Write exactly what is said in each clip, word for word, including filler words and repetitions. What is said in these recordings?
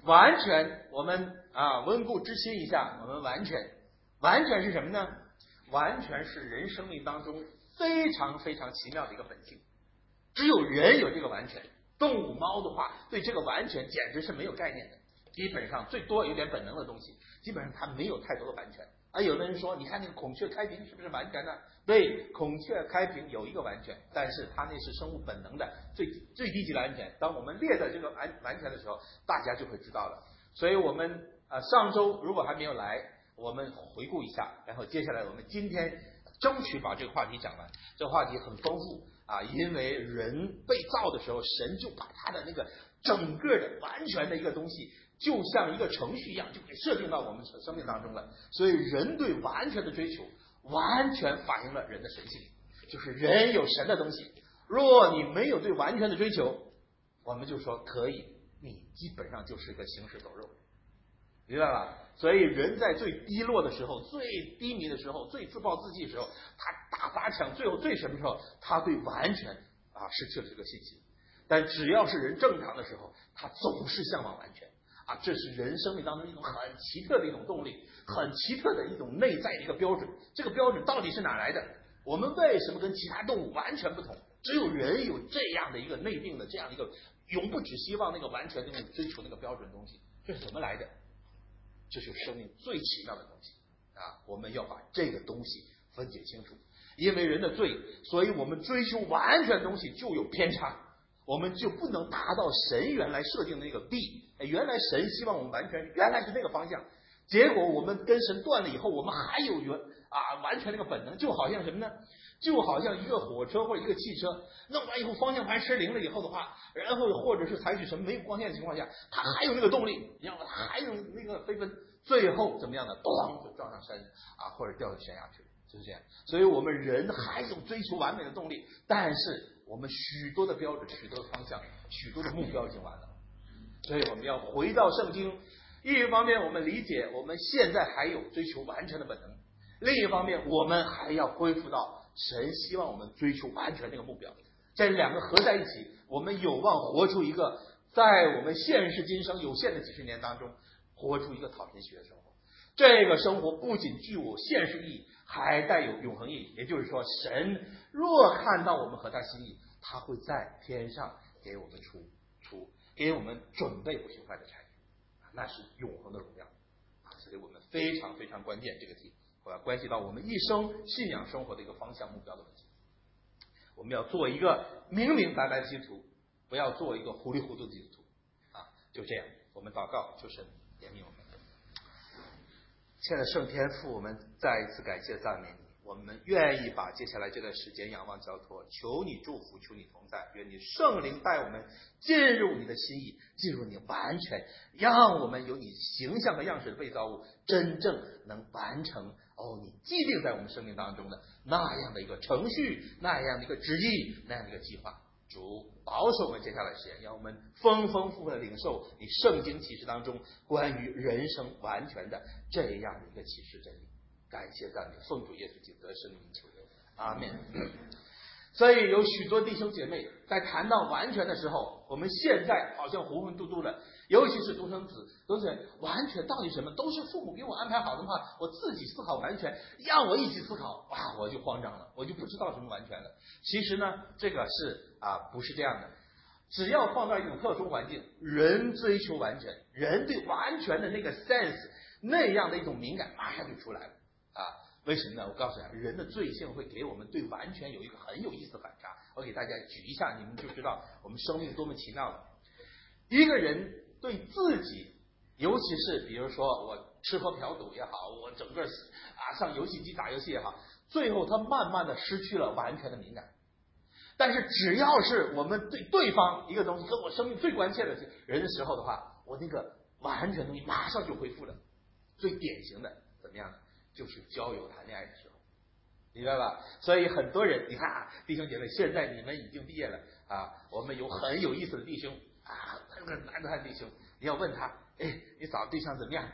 完全，我们啊温故知新一下，我们完全，完全是什么呢？完全是人生命当中非常非常奇妙的一个本性，只有人有这个完全。动物猫的话，对这个完全简直是没有概念的，基本上最多有点本能的东西，基本上它没有太多的完全。啊，有的人说，你看那个孔雀开屏是不是完全呢？对，孔雀开屏有一个完全，但是它那是生物本能的最最低级的完全。当我们列的这个完完全的时候，大家就会知道了。所以我们呃上周如果还没有来，我们回顾一下，然后接下来我们今天争取把这个话题讲完。这个话题很丰富啊，因为人被造的时候，神就把他的那个整个的完全的一个东西，就像一个程序一样，就给设定到我们生命当中了。所以人对完全的追求，完全反映了人的神性，就是人有神的东西。若你没有对完全的追求，我们就说可以，你基本上就是一个行尸走肉，明白吧？所以人在最低落的时候，最低迷的时候，最自暴自弃的时候，他打砸抢，最后最什么时候，他对完全啊失去了这个信心。但只要是人正常的时候，他总是向往完全啊，这是人生命当中一种很奇特的一种动力，很奇特的一种内在的一个标准。这个标准到底是哪来的？我们为什么跟其他动物完全不同？只有人有这样的一个内定的这样一个永不只希望那个完全那种追求那个标准的东西，这是怎么来的？这是生命最奇妙的东西啊！我们要把这个东西分解清楚。因为人的罪，所以我们追求完全的东西就有偏差，我们就不能达到神原来设定的那个 B。原来神希望我们完全，原来是那个方向，结果我们跟神断了以后，我们还有原啊完全那个本能，就好像什么呢？就好像一个火车或者一个汽车弄完以后，方向盘失灵了以后的话，然后或者是采取什么没有光线的情况下，它还有那个动力，你知道吗？它还有那个飞奔，最后怎么样呢？咣就撞上山啊，或者掉到悬崖去了，就是这样。所以我们人还有追求完美的动力，但是我们许多的标准、许多的方向、许多的目标已经完了。所以我们要回到圣经，一方面我们理解我们现在还有追求完全的本能，另一方面我们还要恢复到神希望我们追求完全这个目标，这两个合在一起，我们有望活出一个在我们现世今生有限的几十年当中，活出一个讨神喜悦的生活。这个生活不仅具有现实意义，还带有永恒意义。也就是说，神若看到我们合他心意，他会在天上给我们出出给我们准备不平凡的产业，那是永恒的荣耀啊！所以我们非常非常关键这个题。呃，关系到我们一生信仰生活的一个方向目标的问题。我们要做一个明明白白的基督徒，不要做一个糊里糊涂的基督徒啊！就这样，我们祷告，求神怜悯我们。亲爱的圣天父，我们再一次感谢赞美你，我们愿意把接下来这段时间仰望交托，求你祝福，求你同在，愿你圣灵带我们进入你的心意，进入你完全，让我们有你形象和样式的被造物，真正能完成哦，你既定在我们生命当中的那样的一个程序，那样的一个旨意，那样的一个计划。主保守我们接下来时间，让我们丰丰富富的领受你圣经启示当中关于人生完全的这样的一个启示真理。感谢赞美，奉主耶稣基督的圣名求求，阿们。所以有许多弟兄姐妹在谈到完全的时候，我们现在好像糊混嘟嘟的，尤其是独生子，都是完全到底什么？都是父母给我安排好的话，我自己思考完全，让我一起思考，哇，我就慌张了，我就不知道什么完全了。其实呢，这个是啊，不是这样的。只要放到一种特殊环境，人追求完全，人对完全的那个 sense 那样的一种敏感，马上就出来了啊。为什么呢？我告诉你，人的罪性会给我们对完全有一个很有意思的反差。我给大家举一下，你们就知道我们生命多么奇妙了。一个人对自己，尤其是比如说我吃喝嫖赌也好，我整个啊上游戏机打游戏也好，最后他慢慢的失去了完全的敏感。但是只要是我们对对方一个东西跟我生命最关切的人的时候的话，我那个完全东西马上就恢复了。最典型的怎么样呢？就是交友谈恋爱的时候，明白吧？所以很多人，你看啊，弟兄姐妹，现在你们已经毕业了啊，我们有很有意思的弟兄啊，很难得的弟兄，你要问他，哎，你找对象怎么样？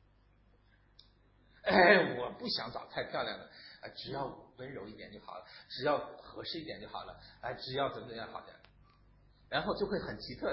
哎，我不想找太漂亮的，啊，只要温柔一点就好了，只要合适一点就好了，啊，只要怎么怎么样好点，然后就会很奇特的，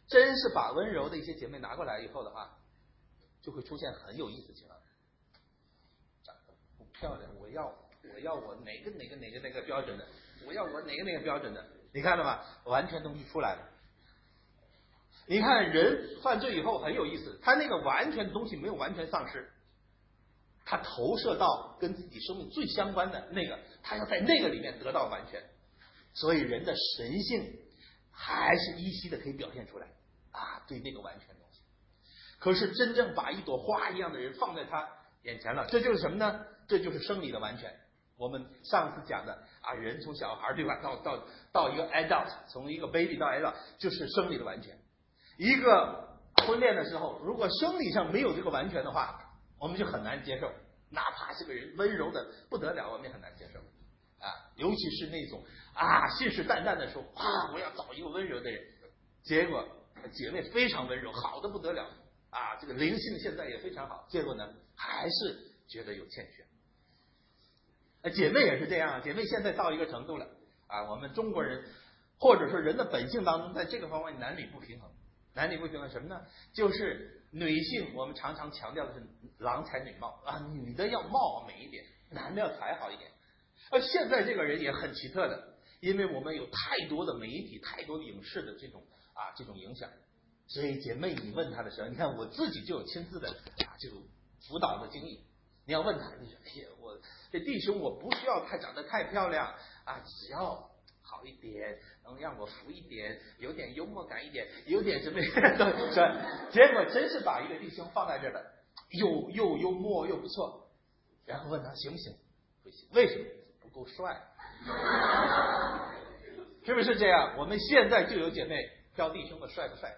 真是把温柔的一些姐妹拿过来以后的话，就会出现很有意思的情况。长得不漂亮，我要我要我哪个哪个哪个哪个标准的，我要我哪个哪个标准的，你看到吗？完全东西出来了。你看人犯罪以后很有意思，他那个完全的东西没有完全丧失，他投射到跟自己生命最相关的那个，他要在那个里面得到完全，所以人的神性还是依稀的可以表现出来啊，对那个完全的东西。可是真正把一朵花一样的人放在他眼前了，这就是什么呢？这就是生理的完全。我们上次讲的啊，人从小孩对吧，到到到一个 adult， 从一个 baby 到 adult， 就是生理的完全。一个婚恋的时候，如果生理上没有这个完全的话，我们就很难接受，哪怕这个人温柔的不得了，我们也很难接受啊。尤其是那种啊信誓旦旦的说啊我要找一个温柔的人，结果姐妹非常温柔，好的不得了啊，这个灵性现在也非常好，结果呢还是觉得有欠缺。姐妹也是这样，姐妹现在到一个程度了啊，我们中国人或者说人的本性当中，在这个方面男女不平衡。男女不平衡什么呢？就是女性我们常常强调的是郎才女貌啊，女的要貌美一点，男的要才好一点。而现在这个人也很奇特的，因为我们有太多的媒体、太多的影视的这种啊这种影响，所以姐妹你问他的时候，你看我自己就有亲自的啊这种辅导的经历。你要问他，你说哎呀，我这弟兄我不需要太长得太漂亮啊，只要好一点，能让我服一点，有点幽默感一点，有点什么是，结果真是把一个弟兄放在这儿了，又又幽默又不错，然后问他行不行？不行，为什么？不够帅，是不是这样？我们现在就有姐妹挑弟兄的帅不帅？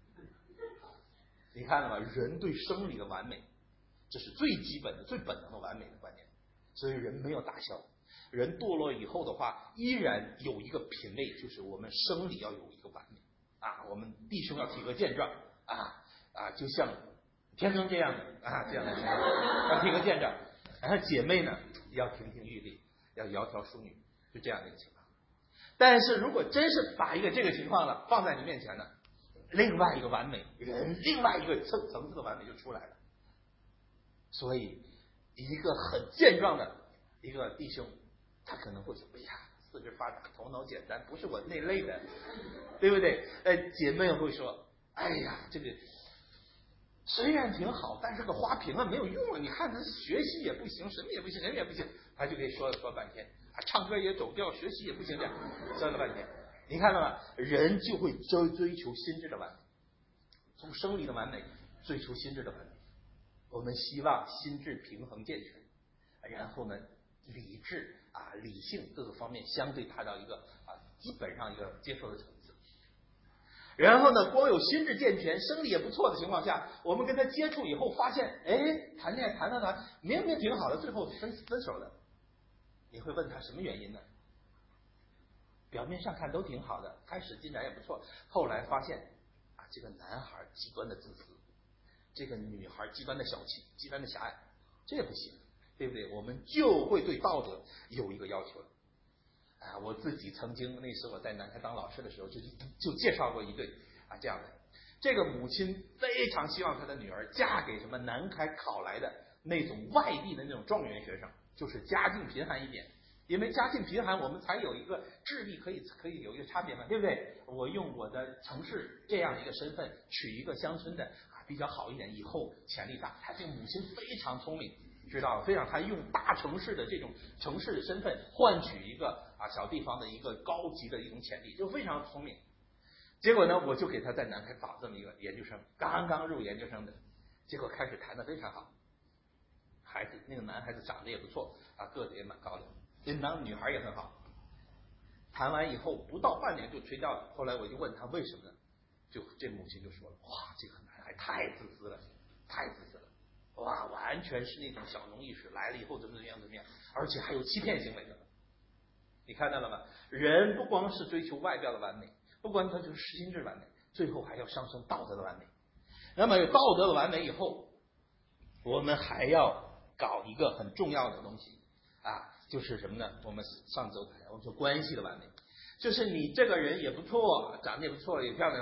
你看了吗？人对生理的完美，这是最基本的、最本能的完美的观念，所以人没有打消。人堕落以后的话，依然有一个品位，就是我们生理要有一个完美啊，我们弟兄要体格健壮啊啊，就像天生这样的啊这样的要体格健壮，然后姐妹呢要亭亭玉立，要窈窕淑女，就这样的一个情况。但是如果真是把一个这个情况了放在你面前呢，另外一个完美人，另外一个层层次的完美就出来了。所以一个很健壮的一个弟兄，他可能会说：“哎呀，四肢发达，头脑简单，不是我那类的，对不对？”呃，姐妹会说：“哎呀，这个虽然挺好，但是个花瓶啊，没有用啊！你看他学习也不行，什么也不行，人也不行。”他就可以说说半天，啊，唱歌也走调，学习也不行，这样说了半天。你看到吗？人就会追追求心智的完美，从生理的完美追求心智的完美。我们希望心智平衡健全，然后呢，理智啊、理性各个方面相对达到一个啊基本上一个接受的层次。然后呢，光有心智健全、生理也不错的情况下，我们跟他接触以后，发现，哎，谈恋爱谈到谈，明明挺好的，最后分分手了。你会问他什么原因呢？表面上看都挺好的，开始进展也不错，后来发现啊，这个男孩极端的自私。这个女孩极端的小气，极端的狭隘，这也不行，对不对？我们就会对道德有一个要求了。啊，我自己曾经那时候我在南开当老师的时候，就就介绍过一对啊这样的。这个母亲非常希望她的女儿嫁给什么南开考来的那种外地的那种状元学生，就是家境贫寒一点。因为家境贫寒，我们才有一个智力可以可以有一个差别嘛，对不对？我用我的城市这样的一个身份娶一个乡村的啊比较好一点，以后潜力大。他这个母亲非常聪明，知道非常，他用大城市的这种城市的身份换取一个啊小地方的一个高级的一种潜力，就非常聪明。结果呢，我就给他在南开找这么一个研究生，刚刚入研究生的，结果开始谈得非常好，孩子那个男孩子长得也不错啊，个子也蛮高的。那男女孩也很好，谈完以后不到半年就吹掉了。后来我就问他为什么呢？就这母亲就说了：“哇，这个男孩太自私了，太自私了，哇，完全是那种小农意识，来了以后怎么怎么样怎么样，而且还有欺骗行为的。”你看到了吗？人不光是追求外表的完美，不光他就是心智完美，最后还要上升道德的完美。那么有道德的完美以后，我们还要搞一个很重要的东西啊。就是什么呢？我们上周谈，我们说关系的完美，就是你这个人也不错，长得也不错，也漂亮，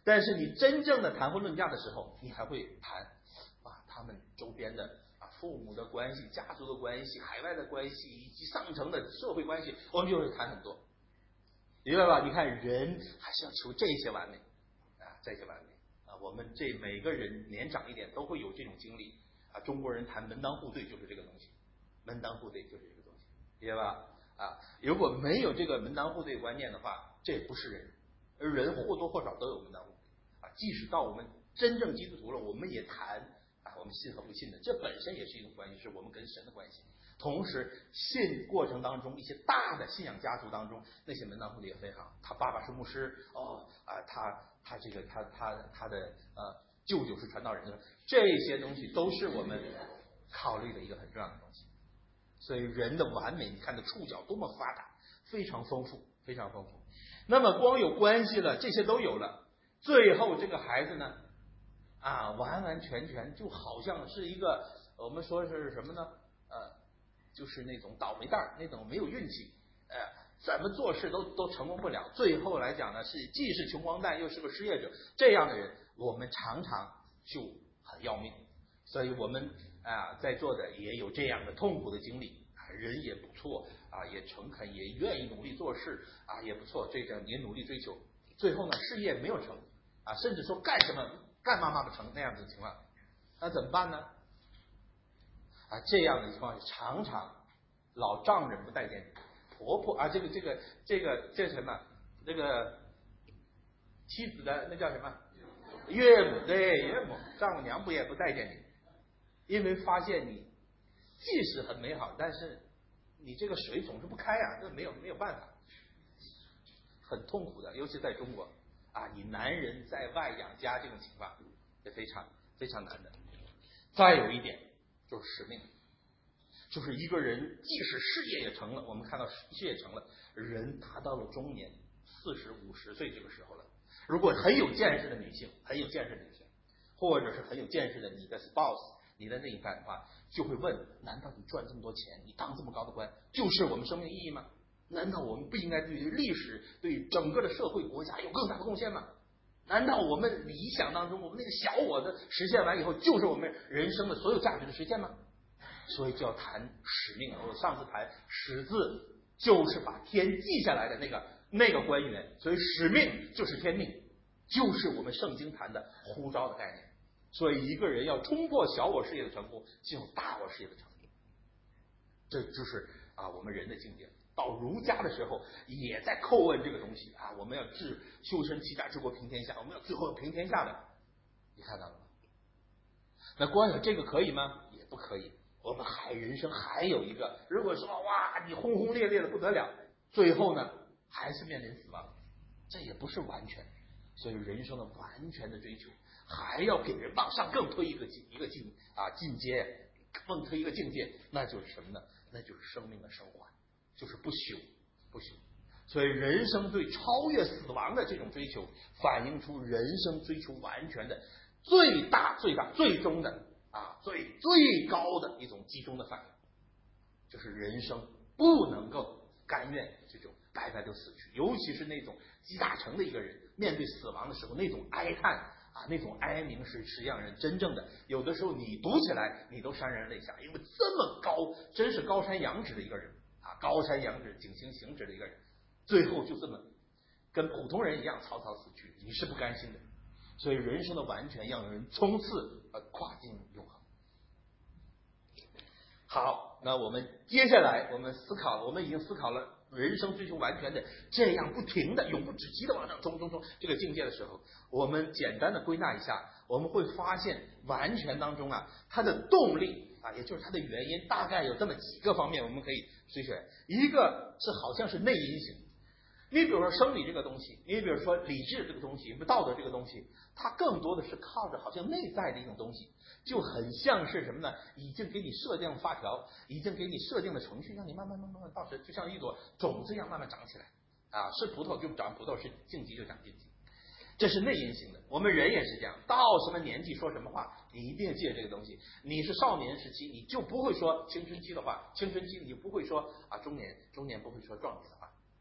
但是你真正的谈婚论嫁的时候，你还会谈啊他们周边的啊父母的关系、家族的关系、海外的关系以及上层的社会关系，我们就会谈很多，明白吧？你看人还是要求这些完美啊，这些完美啊，我们这每个人年长一点都会有这种经历啊。中国人谈门当户对就是这个东西，门当户对就是这个东西，明白吧？啊，如果没有这个门当户对观念的话，这也不是人。而人或多或少都有门当户对啊，即使到我们真正基督徒了，我们也谈啊，我们信和不信的，这本身也是一种关系，是我们跟神的关系。同时，信过程当中一些大的信仰家族当中，那些门当户对也非常。他爸爸是牧师，哦啊，他他这个他他他的呃舅舅是传道人，这些东西都是我们考虑的一个很重要的东西。所以人的完美，你看的触角多么发达，非常丰富，非常丰富。那么光有关系了，这些都有了，最后这个孩子呢，啊，完完全全就好像是一个我们说是什么呢？呃，就是那种倒霉蛋儿，那种没有运气，呃，怎么做事都都成功不了。最后来讲呢，是既是穷光蛋又是个失业者，这样的人我们常常就很要命。所以我们啊在座的也有这样的痛苦的经历。人也不错啊，也诚恳，也愿意努力做事啊，也不错。这个也努力追求，最后呢，事业没有成啊，甚至说干什么干嘛嘛不成那样子的情况，那怎么办呢？啊，这样的情况常常老丈人不待见婆婆啊，这个这个这个这什么这个妻子的那叫什么岳母，对岳母，丈母娘不也不待见你，因为发现你即使很美好，但是你这个水总是不开啊，这没有没有办法，很痛苦的，尤其在中国啊，你男人在外养家这种情况也非常非常难的。再有一点就是使命，就是一个人即使事业也成了，我们看到事业成了，人达到了中年，四十五十岁这个时候了，如果很有见识的女性，很有见识的女性，或者是很有见识的你的 spouse。你的另一半的话，就会问：难道你赚这么多钱，你当这么高的官，就是我们生命意义吗？难道我们不应该对于历史、对整个的社会、国家有更大的贡献吗？难道我们理想当中，我们那个小我的实现完以后，就是我们人生的所有价值的实现吗？所以就要谈使命。我上次谈使字，就是把天记下来的那个那个官员，所以使命就是天命，就是我们圣经谈的呼召的概念。所以一个人要冲破小我事业的成功，进入大我事业的成功，这就是啊我们人的境界。到儒家的时候也在叩问这个东西啊，我们要治修身齐家治国平天下，我们要最后要平天下的，你看到了吗？那光有这个可以吗？也不可以。我们还人生还有一个，如果说哇你轰轰烈烈的不得了，最后呢还是面临死亡，这也不是完全。所以人生的完全的追求，还要给人往上更推一个一个境啊进阶，更推一个境界，那就是什么呢？那就是生命的升华，就是不朽不朽。所以人生对超越死亡的这种追求，反映出人生追求完全的最大最大最终的啊最最高的一种集中的反应，就是人生不能够甘愿这种白白就死去，尤其是那种集大成的一个人，面对死亡的时候那种哀叹啊，那种哀鸣是实际上人真正的，有的时候你读起来你都潸然泪下，因为这么高，真是高山仰止的一个人啊，高山仰止景行行止的一个人，最后就这么跟普通人一样草草死去，你是不甘心的。所以人生的完全要人冲刺而跨进永恒。好，那我们接下来我们思考，我们已经思考了人生追求完全的这样不停的永不止息的往上冲冲冲这个境界的时候，我们简单的归纳一下，我们会发现完全当中啊，它的动力啊，也就是它的原因，大概有这么几个方面，我们可以推选。一个是好像是内因型，你比如说生理这个东西，你比如说理智这个东西，道德这个东西，它更多的是靠着好像内在的一种东西，就很像是什么呢？已经给你设定发条，已经给你设定的程序，让你慢慢慢慢慢到时就像一朵种子一样慢慢长起来啊，是葡萄就长葡萄，是荆棘就长荆棘，这是内因型的。我们人也是这样，到什么年纪说什么话，你一定记得这个东西。你是少年时期，你就不会说青春期的话，青春期你就不会说啊中年，中年不会说壮年的话。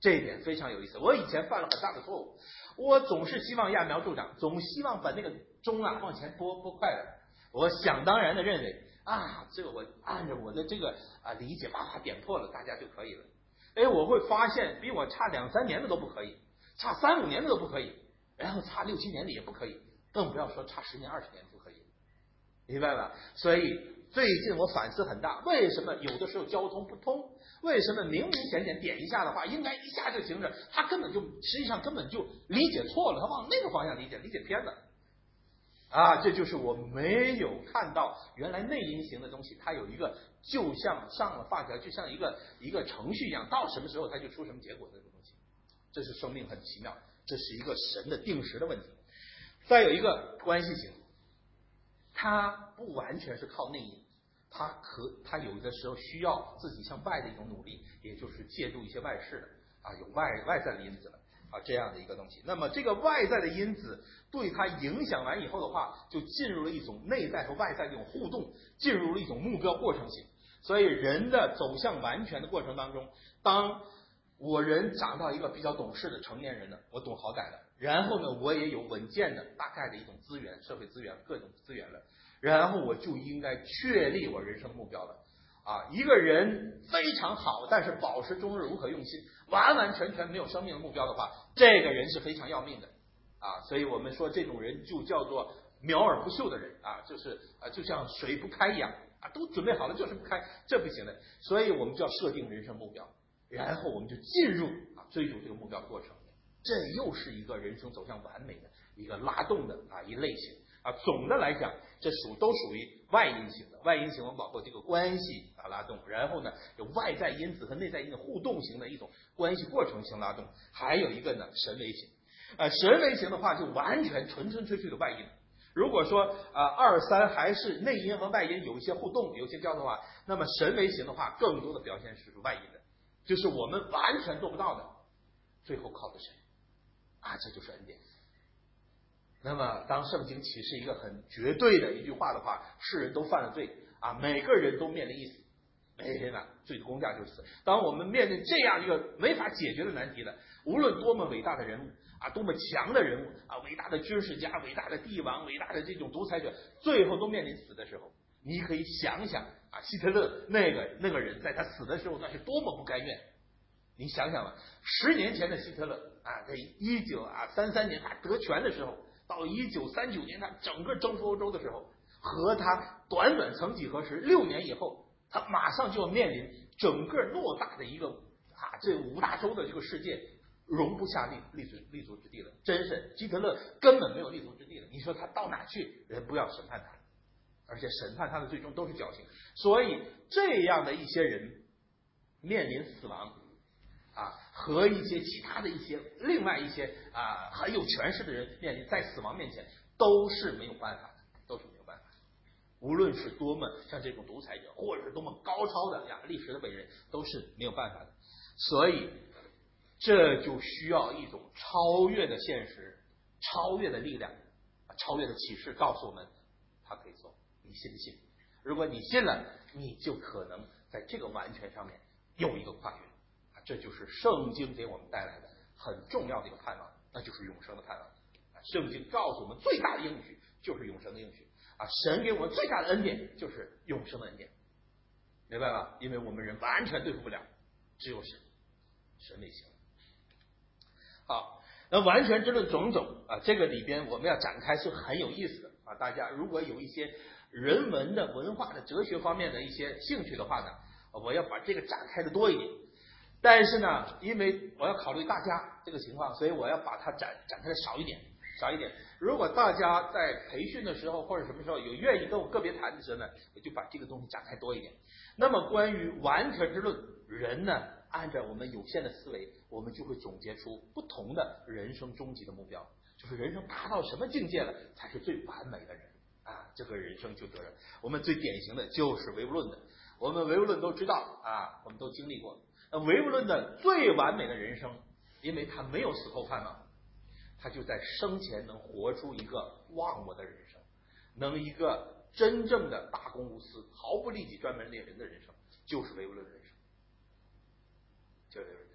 这一点非常有意思。我以前犯了很大的错误，我总是希望揠苗助长，总希望把那个钟啊往前拨拨快了。我想当然的认为啊，这个我按照我的这个啊理解，啪啪点破了，大家就可以了。哎，我会发现比我差两三年的都不可以，差三五年的都不可以，然后差六七年的也不可以，更不要说差十年二十年不可以，明白吧？所以最近我反思很大，为什么有的时候交通不通？为什么明明显显点一下的话，应该一下就行着，他根本就实际上根本就理解错了，他往那个方向理解，理解偏了。啊，这就是我没有看到原来内因型的东西，它有一个就像上了发条，就像一个一个程序一样，到什么时候它就出什么结果的这个东西。这是生命很奇妙，这是一个神的定时的问题。再有一个关系型，它不完全是靠内因，它可它有的时候需要自己向外的一种努力，也就是借助一些外事的啊，有外外在的因子了。啊，这样的一个东西，那么这个外在的因子对它影响完以后的话，就进入了一种内在和外在的一种互动，进入了一种目标过程型。所以人的走向完全的过程当中，当我人长到一个比较懂事的成年人了，我懂好歹了，然后呢，我也有稳健的大概的一种资源，社会资源，各种资源了，然后我就应该确立我人生目标了。啊，一个人非常好，但是保持终日无可用心，完完全全没有生命的目标的话，这个人是非常要命的啊。所以我们说这种人就叫做苗而不秀的人啊，就是啊，就像水不开一样啊，都准备好了就是不开，这不行的。所以我们就要设定人生目标，然后我们就进入啊追逐这个目标的过程，这又是一个人生走向完美的一个拉动的啊一类型。啊，总的来讲，这属都属于外因型的。外因型我们包括这个关系啊拉动，然后呢有外在因子和内在因子互动型的一种关系过程型拉动，还有一个呢神为型。啊，神为型的话就完全纯纯粹粹的外因。如果说啊二三还是内因和外因有一些互动，有一些交的话，那么神为型的话更多的表现是外因的，就是我们完全做不到的，最后靠的神啊，这就是恩典。那么当圣经启示一个很绝对的一句话的话，世人都犯了罪啊，每个人都面临一死，每天呢罪的公价就是死。当我们面对这样一个没法解决的难题了，无论多么伟大的人物啊，多么强的人物啊，伟大的军事家、伟大的帝王、伟大的这种独裁者，最后都面临死的时候，你可以想想啊，希特勒那个那个人在他死的时候那是多么不甘愿。你想想吧，十年前的希特勒啊，在一九啊三三年他得权的时候，到一九三九年他整个征服欧洲的时候，和他短短曾几何时六年以后，他马上就要面临整个偌大的一个啊这五大洲的这个世界容不下立立足立足之地了。真是希特勒根本没有立足之地了。你说他到哪去？人不要审判他，而且审判他的最终都是侥幸。所以这样的一些人面临死亡啊，和一些其他的一些另外一些啊很有权势的人面临在死亡面前都是没有办法的，都是没有办法的。无论是多么像这种独裁者，或者是多么高超的呀历史的伟人，都是没有办法的。所以这就需要一种超越的现实、超越的力量、超越的启示，告诉我们他可以做。你信不信？如果你信了，你就可能在这个完全上面有一个跨越。这就是圣经给我们带来的很重要的一个盼望，那就是永生的盼望。圣经告诉我们最大的应许就是永生的应许啊！神给我们最大的恩典就是永生的恩典，明白吧？因为我们人完全对付不了，只有神，神为行。好，那完全之论种种啊，这个里边我们要展开是很有意思的啊！大家如果有一些人文的、文化的、哲学方面的一些兴趣的话呢，我要把这个展开的多一点。但是呢，因为我要考虑大家这个情况，所以我要把它展展开的少一点，少一点。如果大家在培训的时候或者什么时候有愿意跟我个别谈的时候呢，我就把这个东西展开多一点。那么关于完全之论，人呢，按照我们有限的思维，我们就会总结出不同的人生终极的目标，就是人生达到什么境界了才是最完美的人啊，这个人生就得了。我们最典型的就是唯物论的，我们唯物论都知道啊，我们都经历过。唯物论的最完美的人生，因为他没有死后盼望，他就在生前能活出一个忘我的人生，能一个真正的大公无私、毫不利己、专门猎人的人生，就是唯物论人生。就是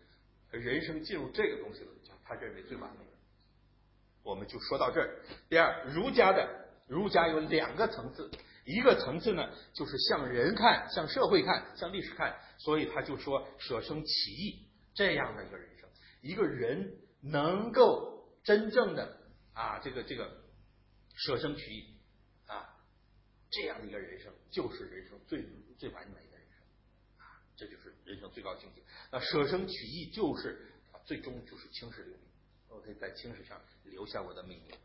人生进入这个东西了，他认为最完美的。我们就说到这儿。第二，儒家的儒家有两个层次，一个层次呢就是向人看，向社会看，向历史看，所以他就说舍生起义这样的一个人生，一个人能够真正的啊这个这个舍生取义啊这样的一个人生，就是人生最最完美的人生啊，这就是人生最高境界。那舍生取义就是啊最终就是青史留名，我可以在青史上留下我的名字。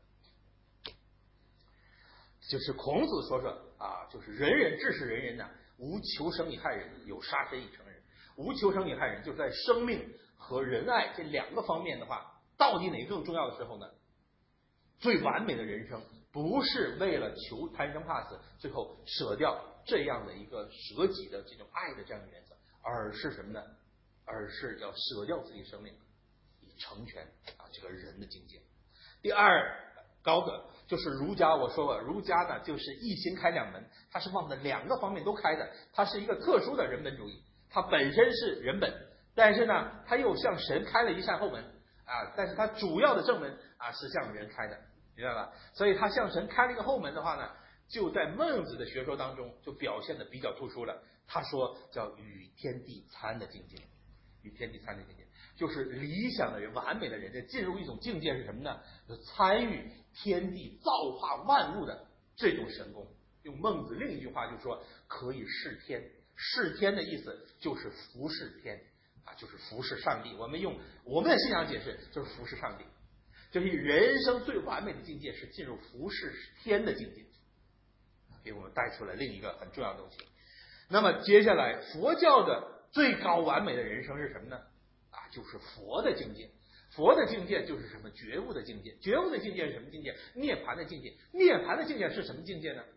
就是孔子说说啊，就是人人治是人人呐，无求生以害人，有杀身以成仁。无求生以害人，就是在生命和仁爱这两个方面的话，到底哪个更重要的时候呢？最完美的人生不是为了求贪生怕死，最后舍掉这样的一个舍己的这种爱的这样的原则，而是什么呢？而是要舍掉自己生命，以成全啊这个人的境界。第二高的就是儒家，我说过，儒家呢就是一心开两门，它是往的两个方面都开的，它是一个特殊的人本主义，它本身是人本，但是呢，它又向神开了一扇后门啊，但是它主要的正门啊是向人开的，明白吧？所以它向神开了一个后门的话呢，就在孟子的学说当中就表现的比较突出了。他说叫与天地参的境界，与天地参的境界。就是理想的人、完美的人，进入一种境界是什么呢？就参与天地造化万物的这种神功。用孟子另一句话就说，可以视天。视天的意思就是服侍天啊，就是服侍上帝。我们用我们的信仰解释，就是服侍上帝。就是人生最完美的境界是进入服侍天的境界，给我们带出了另一个很重要的东西。那么接下来，佛教的最高完美的人生是什么呢？啊，就是佛的境界。佛的境界就是什么？觉悟的境界。觉悟的境界是什么境界？涅槃的境界。涅槃的境界是什么境界呢？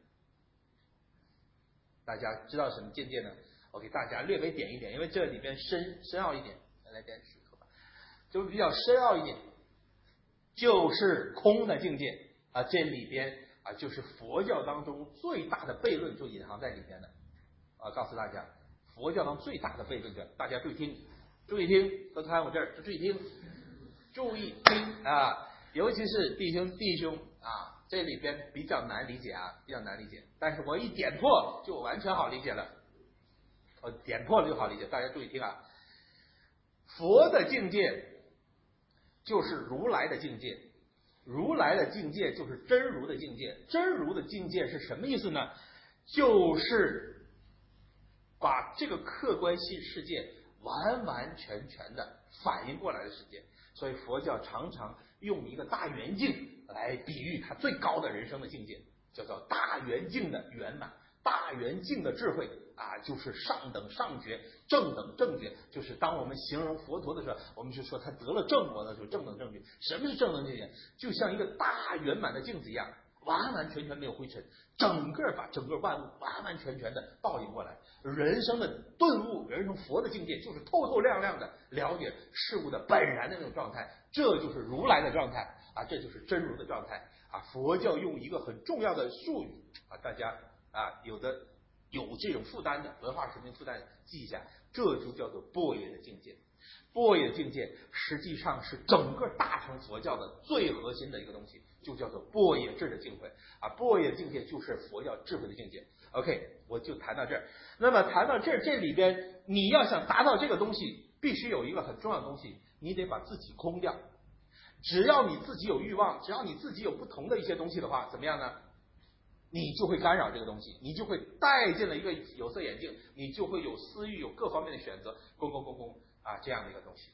大家知道什么境界呢？我给大家略微点一点，因为这里边深深奥一点，来点水喝吧，就比较深奥一点，就是空的境界啊。这里边啊，就是佛教当中最大的悖论就隐藏在里边的啊。告诉大家，佛教当中最大的悖论的，大家注意听。注意听，都看我这儿，就注意听，注意听啊！尤其是弟兄弟兄啊，这里边比较难理解啊，比较难理解。但是我一点破就完全好理解了，我点破了就好理解。大家注意听啊！佛的境界就是如来的境界，如来的境界就是真如的境界。真如的境界是什么意思呢？就是把这个客观性世界完完全全的反应过来的世界。所以佛教常常用一个大圆镜来比喻它最高的人生的境界，叫做大圆镜的圆满，大圆镜的智慧啊，就是上等上觉，正等正觉。就是当我们形容佛陀的时候，我们就说他得了正果的时候，正等正觉。什么是正等正觉？就像一个大圆满的镜子一样，完完全全没有灰尘，整个把整个万物完完全全的倒映过来。人生的顿悟，人生佛的境界，就是透透亮亮的了解事物的本然的那种状态，这就是如来的状态啊，这就是真如的状态啊。佛教用一个很重要的术语啊，大家啊有的有这种负担的文化水平负担记一下，这就叫做般若的境界。般若境界实际上是整个大乘佛教的最核心的一个东西，就叫做般若智的境界啊。般若境界就是佛教智慧的境界。OK， 我就谈到这儿。那么谈到这儿，这里边你要想达到这个东西，必须有一个很重要的东西，你得把自己空掉。只要你自己有欲望，只要你自己有不同的一些东西的话，怎么样呢？你就会干扰这个东西，你就会带进了一个有色眼镜，你就会有私欲，有各方面的选择，公公公公啊，这样的一个东西。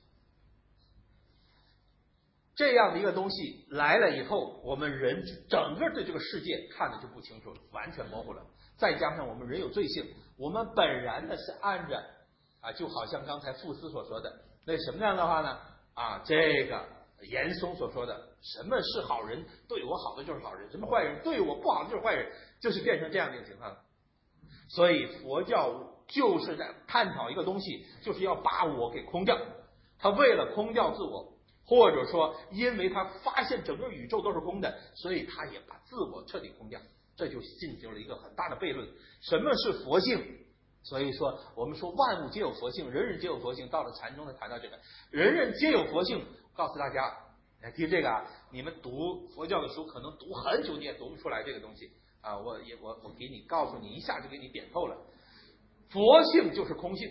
这样的一个东西来了以后，我们人整个对这个世界看的就不清楚了，完全模糊了。再加上我们人有罪性，我们本然的是按着啊，就好像刚才傅斯所说的那什么样的话呢？啊，这个严嵩所说的什么是好人，对我好的就是好人，什么坏人对我不好的就是坏人，就是变成这样的一个情况。所以佛教就是在探讨一个东西，就是要把我给空掉。他为了空掉自我，或者说因为他发现整个宇宙都是空的，所以他也把自我彻底空掉。这就进行了一个很大的悖论。什么是佛性？ 所以说，我们说万物皆有佛性，人人皆有佛性。到了禅宗呢，谈到这个，人人皆有佛性。告诉大家，来听这个啊，你们读佛教的书可能读很久你也读不出来这个东西啊。我也我我给你告诉你，一下就给你点透了。佛性就是空性，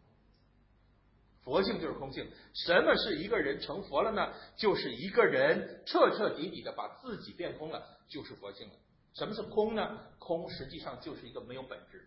佛性就是空性。什么是一个人成佛了呢？就是一个人彻彻底底的把自己变空了，就是佛性了。什么是空呢？空实际上就是一个没有本质。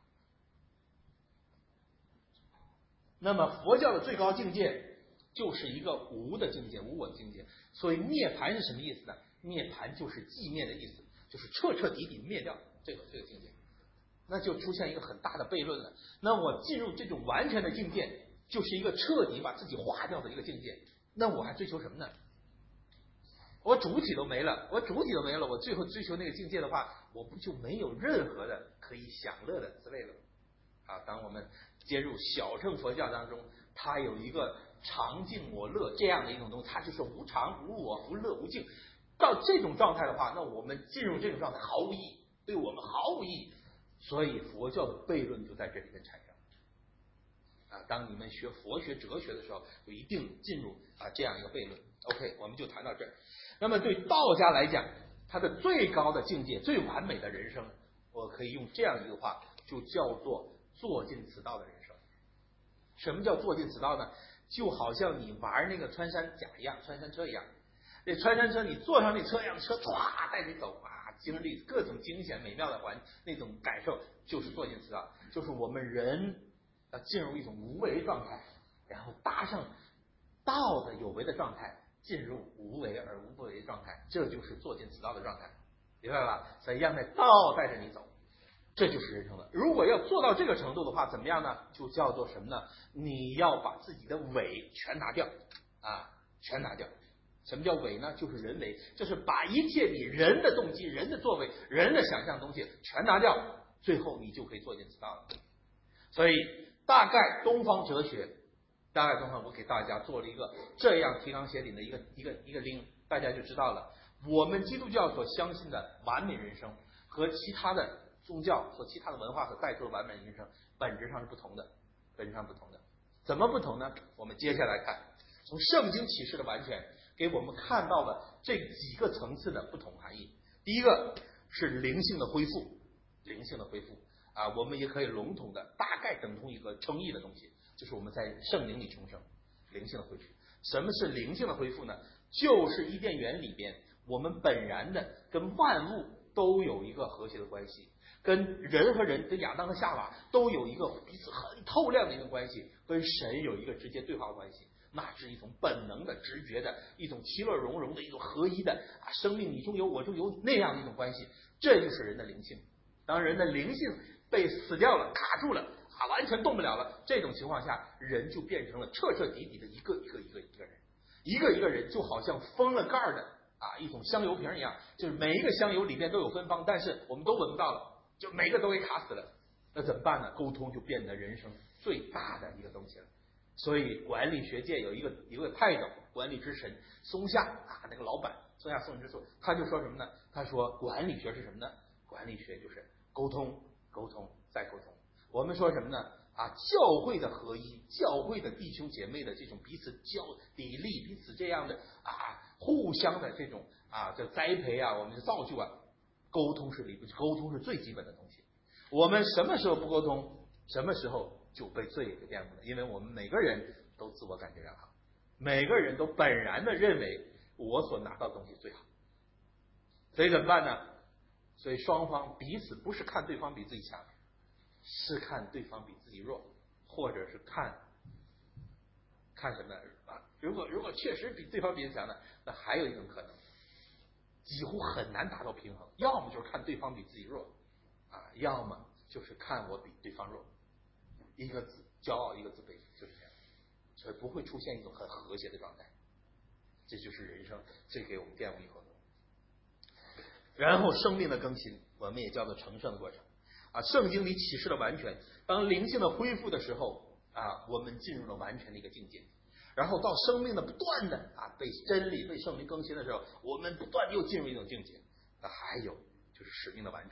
那么佛教的最高境界就是一个无的境界，无我的境界。所以涅槃是什么意思呢？涅槃就是寂灭的意思，就是彻彻底底灭掉这个这个境界。那就出现一个很大的悖论了。那我进入这种完全的境界，就是一个彻底把自己化掉的一个境界。那我还追求什么呢？我主体都没了，我主体都没了，我最后追求那个境界的话，我不就没有任何的可以享乐的滋味了？啊，当我们接入小乘佛教当中，它有一个常静我乐这样的一种东西，它就是无常无我无乐无静。到这种状态的话，那我们进入这种状态毫无意义，对我们毫无意义。所以佛教的悖论就在这里面产生。啊，当你们学佛学哲学的时候，就一定进入啊这样一个悖论。OK， 我们就谈到这儿。那么对道家来讲，它的最高的境界、最完美的人生，我可以用这样一句话，就叫做坐进此道的人生。什么叫坐进此道呢？就好像你玩那个穿山甲一样，穿山车一样。那穿山车你坐上那车一样，车唰带你走啊，经历各种惊险美妙的环那种感受，就是坐进此道，就是我们人要进入一种无为状态，然后搭上道的有为的状态，进入无为而无不为的状态，这就是坐进此道的状态，明白吧？所以让那道带着你走，这就是人生了。如果要做到这个程度的话，怎么样呢？就叫做什么呢？你要把自己的伪全拿掉啊，全拿掉。什么叫伪呢？就是人为，就是把一切你人的动机、人的作为、人的想象的东西全拿掉，最后你就可以坐进此道了。所以大概东方哲学，大概东方我给大家做了一个这样提纲挈领的一个一个一个拎，大家就知道了，我们基督教所相信的完美人生和其他的宗教和其他的文化所带出的完美人生本质上是不同的，本质上不同的。怎么不同呢？我们接下来看，从圣经启示的完全给我们看到了这几个层次的不同含义。第一个是灵性的恢复，灵性的恢复啊，我们也可以笼统的大概等同一个称义的东西，就是我们在圣灵里重生，灵性的恢复。什么是灵性的恢复呢？就是伊甸园里边我们本然的跟万物都有一个和谐的关系，跟人和人，跟亚当和夏娃都有一个彼此很透亮的一个关系，跟神有一个直接对话关系。那是一种本能的、直觉的、一种其乐融融的、一种合一的啊，生命你中有我中有那样的一种关系，这就是人的灵性。当人的灵性被死掉了、卡住了啊，完全动不了了，这种情况下，人就变成了彻彻底底的一个一个一个一个人，一个一个人就好像封了盖的啊一种香油瓶一样，就是每一个香油里面都有芬芳，但是我们都闻不到了，就每个都给卡死了。那怎么办呢？沟通就变得人生最大的一个东西了。所以管理学界有一个一个泰斗，管理之神松下啊，那个老板松下松之助，他就说什么呢？他说管理学是什么呢？管理学就是沟通，沟通再沟通。我们说什么呢？啊，教会的合一，教会的弟兄姐妹的这种彼此交砥砺，彼此这样的啊，互相的这种啊，这栽培啊，我们的造就啊，沟通是里不沟通是最基本的东西。我们什么时候不沟通，什么时候就被罪给玷污了，因为我们每个人都自我感觉良好，每个人都本然的认为我所拿到的东西最好，所以怎么办呢？所以双方彼此不是看对方比自己强，是看对方比自己弱，或者是看看什么啊？如果如果确实比对方比自己强呢，那还有一种可能，几乎很难达到平衡，要么就是看对方比自己弱啊，要么就是看我比对方弱。一个字骄傲，一个字卑鄙，就是这样，所以不会出现一种很和谐的状态。这就是人生最给我们玷污以后的。然后生命的更新，我们也叫做成圣的过程啊。圣经里启示了完全，当灵性的恢复的时候啊，我们进入了完全的一个境界。然后到生命的不断的啊被真理、被圣灵更新的时候，我们不断又进入一种境界。那还有就是使命的完成，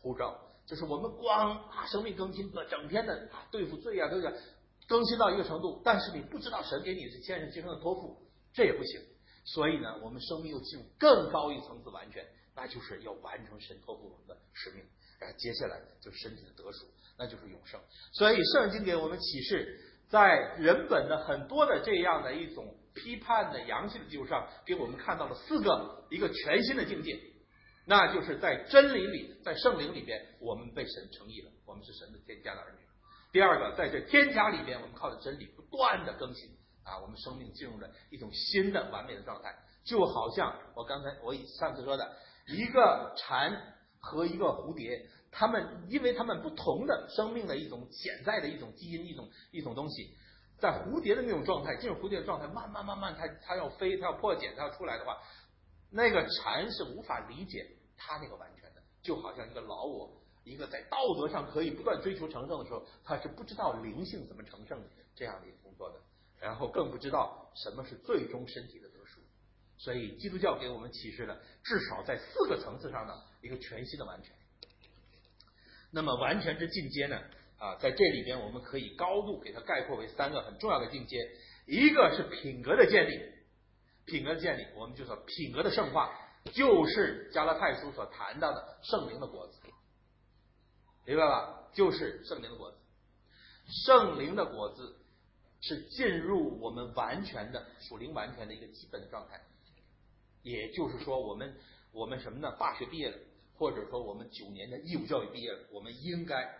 呼召，就是我们光啊生命更新，整天的啊对付罪啊对呀，更新到一个程度，但是你不知道神给你是前世今生的托付，这也不行。所以呢，我们生命又进入更高一层次完全，那就是要完成神托付我们的使命。然后接下来就是身体的得赎，那就是永生。所以圣经给我们启示，在人本的很多的这样的一种批判的阳气的基础上，给我们看到了四个一个全新的境界，那就是在真理里，在圣灵里边，我们被神称义了，我们是神的天家的儿女。第二个，在这天家里边，我们靠着真理不断的更新啊，我们生命进入了一种新的完美的状态，就好像我刚才我上次说的，一个蝉和一个蝴蝶，它们因为它们不同的生命的一种潜在的一种基因，一种一种东西，在蝴蝶的那种状态，进入蝴蝶的状态，慢慢慢慢它它要飞，它要破茧，它要出来的话，那个蝉是无法理解它那个完全的，就好像一个老我，一个在道德上可以不断追求成圣的时候，他是不知道灵性怎么成圣这样的一个工作的，然后更不知道什么是最终身体的得赎。所以基督教给我们启示了至少在四个层次上的一个全新的完全。那么完全之进阶呢啊，在这里边我们可以高度给它概括为三个很重要的进阶，一个是品格的建立，品格的建立我们就说品格的圣化，就是加拉太书所谈到的圣灵的果子，明白吧？就是圣灵的果子，圣灵的果子是进入我们完全的属灵完全的一个基本的状态。也就是说，我们我们什么呢？大学毕业了，或者说我们九年的义务教育毕业了，我们应该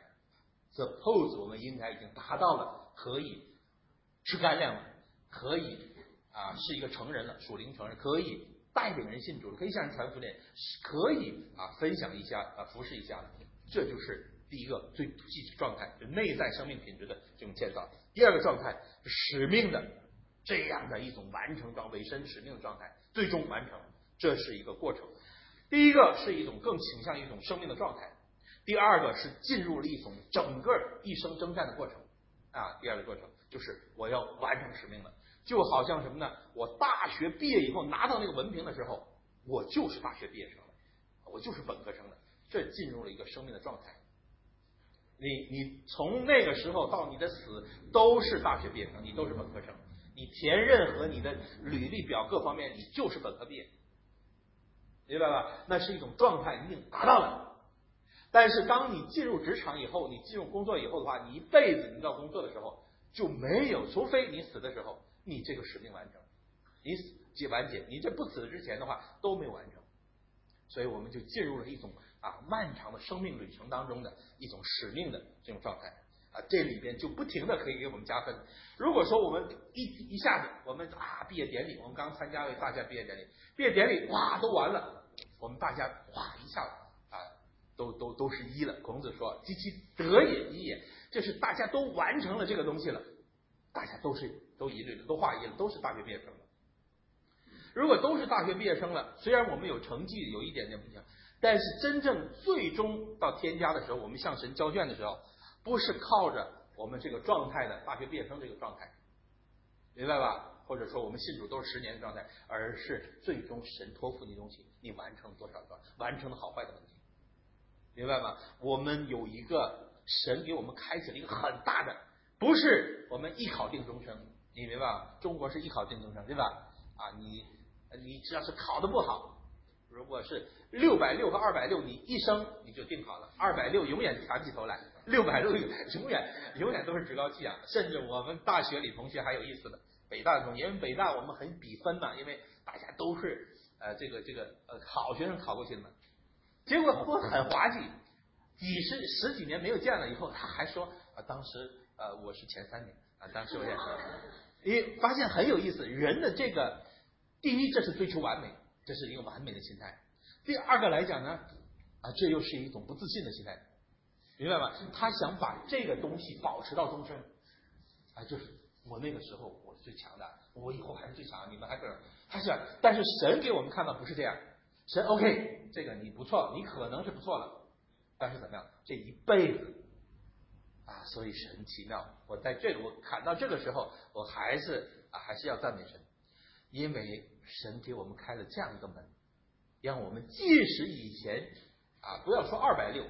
suppose 我们应该已经达到了可以吃干粮了，可以啊是一个成人了，属灵成人，可以带领人信主，可以向人传福音，可以啊分享一下啊服侍一下，这就是第一个最基础状态，就内在生命品质的这种建造。第二个状态，使命的这样的一种完成状，委身使命的状态，最终完成，这是一个过程。第一个是一种更倾向于一种生命的状态，第二个是进入了一种整个一生征战的过程啊。第二个过程就是我要完成使命了，就好像什么呢？我大学毕业以后拿到那个文凭的时候，我就是大学毕业生了，我就是本科生了，这进入了一个生命的状态。你你从那个时候到你的死都是大学毕业生，你都是本科生，你填任何你的履历表各方面，你就是本科毕业，明白吧？那是一种状态，你已经达到了。但是当你进入职场以后，你进入工作以后的话，你一辈子你到工作的时候就没有，除非你死的时候你这个使命完成，你死即完结，你这不死之前的话都没有完成。所以我们就进入了一种啊漫长的生命旅程当中的一种使命的这种状态啊，这里边就不停的可以给我们加分。如果说我们一一下子我们啊毕业典礼，我们刚参加了大家毕业典礼，毕业典礼哇都完了，我们大家哇一下子啊都都都是一了。孔子说及其德也一也，就是大家都完成了这个东西了，大家都是都一律的，都画一了，都是大学毕业生了。如果都是大学毕业生了，虽然我们有成绩有一点点不行，但是真正最终到天家的时候，我们向神交卷的时候，不是靠着我们这个状态的大学毕业生这个状态，明白吧？或者说我们信主都是十年的状态，而是最终神托付你东西，你完成多少个，完成了好坏的问题，明白吗？我们有一个神给我们开启了一个很大的，不是我们一考定终生，你明白吧？中国是一考定终生，对吧？啊，你你只要是考得不好，如果是六百六和二百六，你一生你就定好了，二百六永远抬不起头来，六百六永远永远都是趾高气扬。甚至我们大学里同学还有意思的，北大的同学，因为北大我们很比分嘛，因为大家都是呃这个这个呃好学生考过去的嘛，结果不很滑稽，几十十几年没有见了以后，他还说啊当时呃我是前三名啊，当时我也你发现很有意思，人的这个第一，这是追求完美，这是一个完美的心态。第二个来讲呢，啊，这又是一种不自信的心态，明白吗？他想把这个东西保持到终身，啊，就是我那个时候我是最强的，我以后还是最强，你们还是他是，但是神给我们看到不是这样，神 OK， 这个你不错，你可能是不错了，但是怎么样，这一辈子啊，所以是很奇妙。我在这个我看到这个时候，我还是啊还是要赞美神。因为神给我们开了这样一个门，让我们即使以前啊，不要说二百六，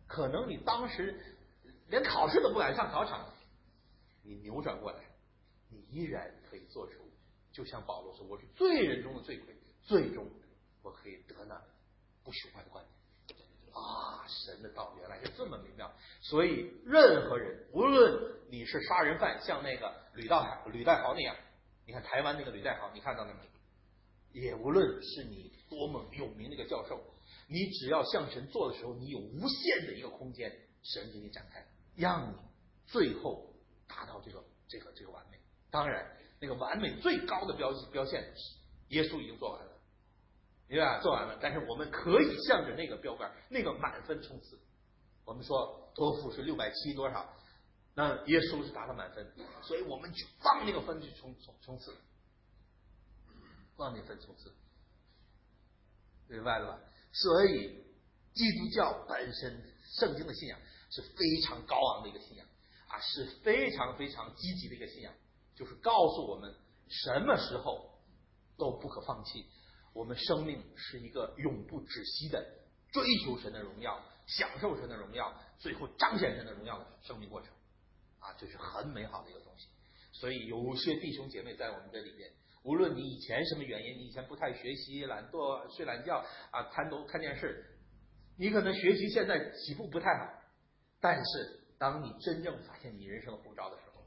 可能你当时连考试都不敢上考场，你扭转过来，你依然可以做出，就像保罗说，我是罪人中的罪魁，最终我可以得那不朽坏的冠冕。啊，神的道原来是这么美妙，所以任何人，无论你是杀人犯，像那个吕大吕代豪那样，你看台湾那个吕代豪，你看到了吗？也无论是你多么有名的一个教授，你只要向神做的时候，你有无限的一个空间，神给你展开，让你最后达到这个这个这个完美。当然，那个完美最高的标标现，耶稣已经做完了。明白吧？做完了，但是我们可以向着那个标杆，那个满分冲刺。我们说托福是六百七多少，那耶稣是达到满分，所以我们就往那个分去冲冲冲刺，往那分冲刺，明白了吧？所以基督教本身圣经的信仰是非常高昂的一个信仰啊，是非常非常积极的一个信仰，就是告诉我们什么时候都不可放弃。我们生命是一个永不止息的追求神的荣耀、享受神的荣耀、最后彰显神的荣耀的生命过程啊，这是很美好的一个东西。所以有些弟兄姐妹在我们这里面，无论你以前什么原因，你以前不太学习、懒惰、睡懒觉啊、贪头看电视，你可能学习现在起步不太好，但是当你真正发现你人生的呼召的时候，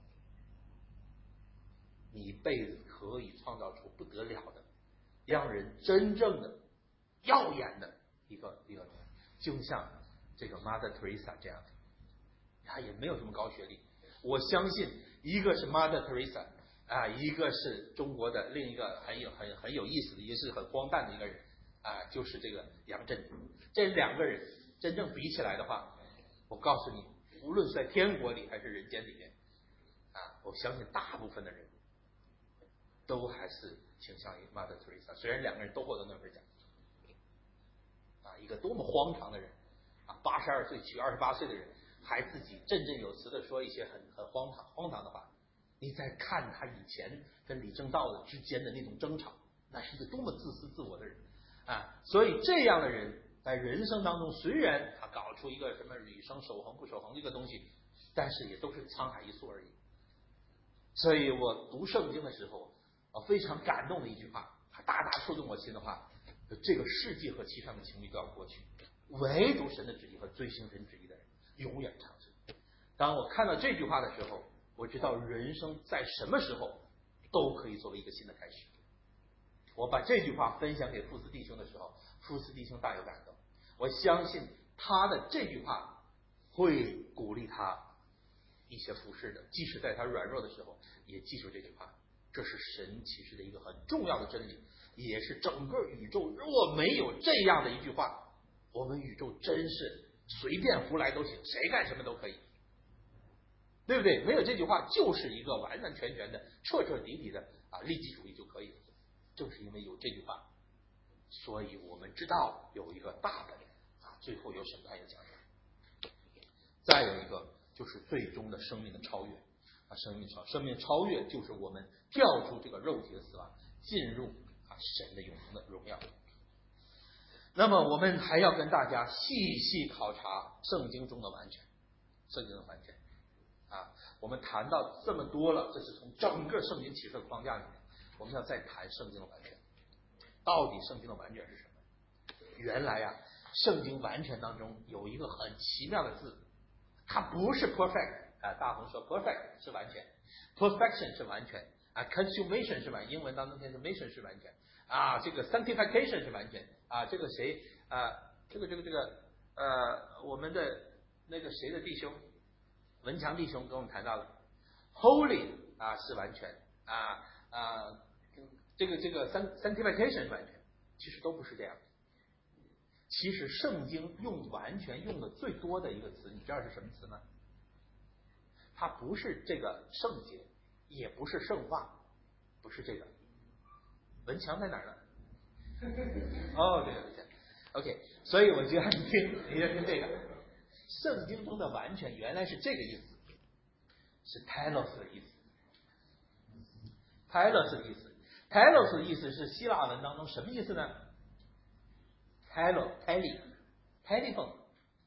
你一辈子可以创造出不得了的，让人真正的耀眼的一个一个，就像这个 Mother Teresa 这样的，他也没有什么高学历。我相信一个是 Mother Teresa 啊，一个是中国的另一个很有很很有意思的，也是很荒诞的一个人啊，就是这个杨振宁。这两个人真正比起来的话，我告诉你，无论是在天国里还是人间里面啊，我相信大部分的人都还是倾向于 Mother Teresa， 虽然两个人都获得诺贝尔奖啊，一个多么荒唐的人啊，八十二岁娶二十八岁的人，还自己振振有词的说一些很很荒唐荒唐的话。你再看他以前跟李政道的之间的那种争吵，那是一个多么自私自我的人啊！所以这样的人在人生当中，虽然他搞出一个什么履生守恒不守恒的一个东西，但是也都是沧海一粟而已。所以我读圣经的时候，我非常感动的一句话，大大触动我心的话，这个世界和其上的情欲都要过去，唯独神的旨意和遵行神旨意的人永远长存。当我看到这句话的时候，我知道人生在什么时候都可以作为一个新的开始。我把这句话分享给富斯弟兄的时候，富斯弟兄大有感动。我相信他的这句话会鼓励他一些服侍的，即使在他软弱的时候，也记住这句话。这是神启示的一个很重要的真理，也是整个宇宙若没有这样的一句话，我们宇宙真是随便胡来都行，谁干什么都可以。对不对？没有这句话，就是一个完完全全的、彻彻底底的啊利己主义就可以了。正是因为有这句话，所以我们知道有一个大本啊，最后有审判有奖赏。再有一个就是最终的生命的超越啊，生命超生命超越就是我们跳出这个肉体的死亡，进入啊神的永恒的荣耀。那么我们还要跟大家细细考察圣经中的完全，圣经的完全。啊，我们谈到这么多了，这是从整个圣经启示的框架里面，我们要再谈圣经的完全。到底圣经的完全是什么？原来啊，圣经完全当中有一个很奇妙的字，它不是 perfect 啊，大红说 perfect 是完全 ，perfection 是完全啊 ，consummation 是完，英文当中 consummation 是完全啊，这个 sanctification 是完全啊，这个谁啊，这个这个这个呃，我们的那个谁的弟兄。文强弟兄跟我们谈到了 holy 啊是完全啊啊这个这个 sanctification 是完全，其实都不是这样。其实圣经用完全用的最多的一个词，你知道是什么词吗？它不是这个圣洁，也不是圣化，不是这个。文强在哪儿呢？哦，对对对 ，OK， 所以我就让你听，你就听这个。圣经中的完全原来是这个意思，是 telos 的意思。telos 的意思 ，telos 的意思是希腊文当中什么意思呢 ？telo tele telephone，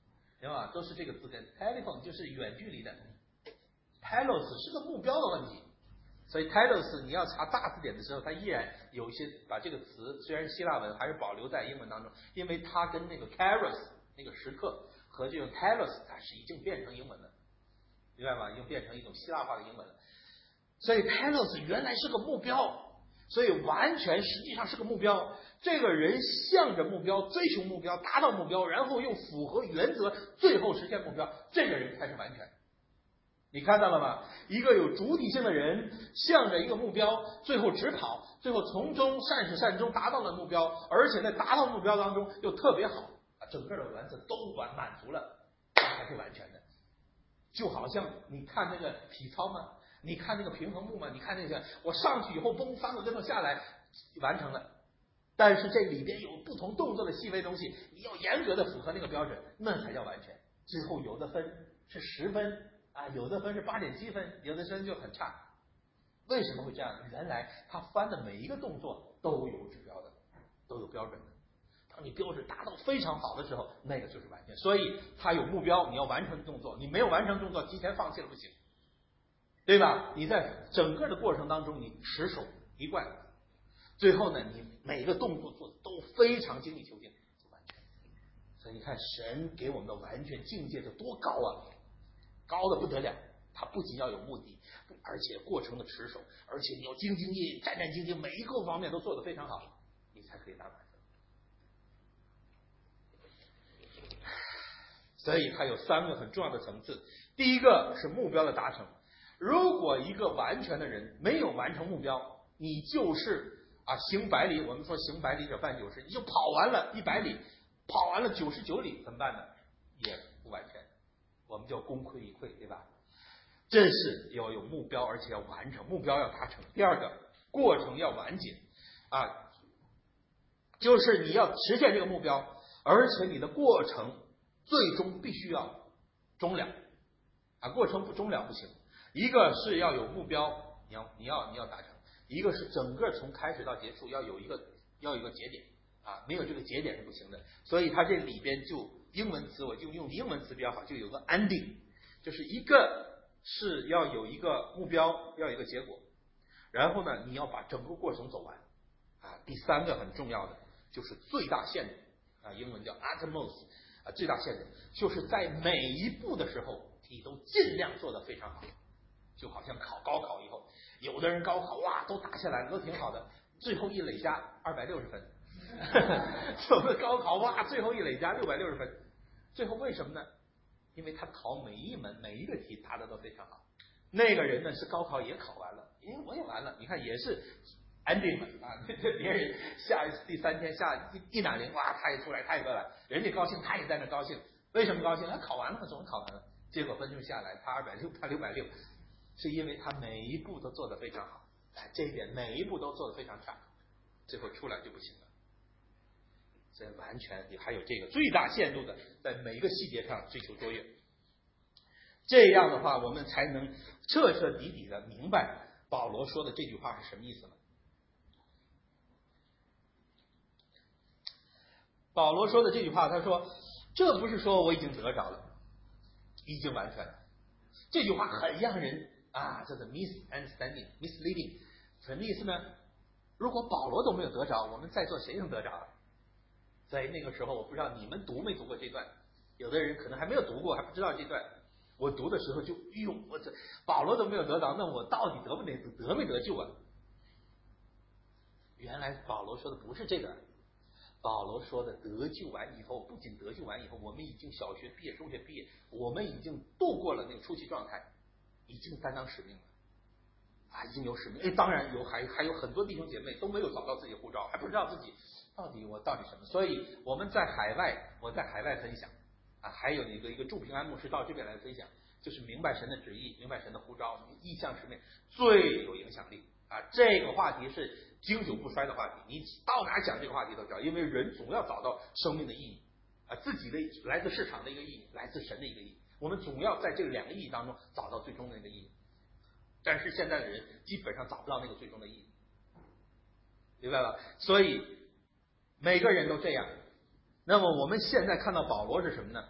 明白吧？都是这个字根 ，telephone 就是远距离的 ，telos 是个目标的问题。所以 telos 你要查大字典的时候，它依然有一些把这个词虽然是希腊文，还是保留在英文当中，因为它跟那个 kairos 那个时刻和这种 telos 它是已经变成英文了，明白吗？已经变成一种希腊化的英文了。所以 telos 原来是个目标，所以完全实际上是个目标。这个人向着目标，追求目标，达到目标，然后又符合原则，最后实现目标，这个人才是完全。你看到了吗？一个有主体性的人，向着一个目标，最后直跑，最后从中善始善终达到了目标，而且在达到目标当中又特别好，啊，整个的原则都完满足了，这才是完全的。就好像你看那个体操嘛，你看那个平衡木嘛，你看那个我上去以后嘣三个跟头下来完成了，但是这里边有不同动作的细微东西，你要严格的符合那个标准，那才叫完全。最后有的分是十分啊，有的分是八点七分，有的分就很差。为什么会这样？原来他翻的每一个动作都有指标的，都有标准的。当你标准达到非常好的时候，那个就是完全。所以他有目标，你要完成动作，你没有完成动作，提前放弃了不行，对吧？你在整个的过程当中，你持守一贯，最后呢，你每个动作做的都非常精益求精，完全。所以你看，神给我们的完全境界就多高啊！高的不得了，它不仅要有目的，而且过程的持守，而且你要兢兢业业、战战兢兢，每一个方面都做得非常好，你才可以达完成。所以它有三个很重要的层次，第一个是目标的达成。如果一个完全的人没有完成目标，你就是啊行百里，我们说行百里者半九十，你就跑完了一百里，跑完了九十九里，怎么办呢？也不完全。我们叫功亏一篑，对吧？这是要有目标，而且要完成，目标要达成。第二个，过程要完结啊，就是你要实现这个目标，而且你的过程最终必须要终了啊，过程不终了不行。一个是要有目标，你要你要你要达成；一个是整个从开始到结束要有一个要有一个节点啊，没有这个节点是不行的。所以它这里边就英文词，我就用英文词比较好，就有个 ending， 就是一个是要有一个目标，要有一个结果，然后呢，你要把整个过程走完啊。第三个很重要的就是最大限度啊，英文叫 utmost 啊，最大限度就是在每一步的时候，你都尽量做得非常好。就好像考高考以后，有的人高考哇都打下来都挺好的，最后一累加二百六十分。有的高考哇最后一累加六百六十分，最后为什么呢？因为他考每一门每一个题答的都非常好。那个人呢是高考也考完了，因为我也完了，你看也是 ending 了啊。别人下第三天下一两零哇他也出来他也过来，人家高兴他也在那高兴，为什么高兴？他考完了，总考完了，结果分数下来他二百六他六百六，是因为他每一步都做得非常好，哎，这一点每一步都做得非常差，最后出来就不行了。所以完全还有这个最大限度的在每一个细节上追求卓越，这样的话我们才能彻彻底底的明白保罗说的这句话是什么意思了。保罗说的这句话，他说这不是说我已经得着了，已经完全了。这句话很让人啊，这个 misunderstanding misleading， 什么意思呢？如果保罗都没有得着，我们在座谁能得着啊？在那个时候，我不知道你们读没读过这段，有的人可能还没有读过，还不知道这段。我读的时候就，哎呦，我这保罗都没有得着，那我到底得不得得没得救啊？原来保罗说的不是这个，保罗说的得救完以后，不仅得救完以后，我们已经小学毕业、中学毕业，我们已经度过了那个初期状态，已经担当使命了啊，已经有使命。哎，当然有，还还有很多弟兄姐妹都没有找到自己的护照，还不知道自己。到底我到底什么？所以我们在海外，我在海外分享啊，还有一个一个祝平安牧师到这边来分享，就是明白神的旨意，明白神的呼召，意向使命最有影响力啊。这个话题是经久不衰的话题，你到哪讲这个话题都知道，因为人总要找到生命的意义啊，自己的来自市场的一个意义，来自神的一个意义，我们总要在这两个意义当中找到最终的那个意义。但是现在的人基本上找不到那个最终的意义，明白吧？所以每个人都这样。那么我们现在看到保罗是什么呢？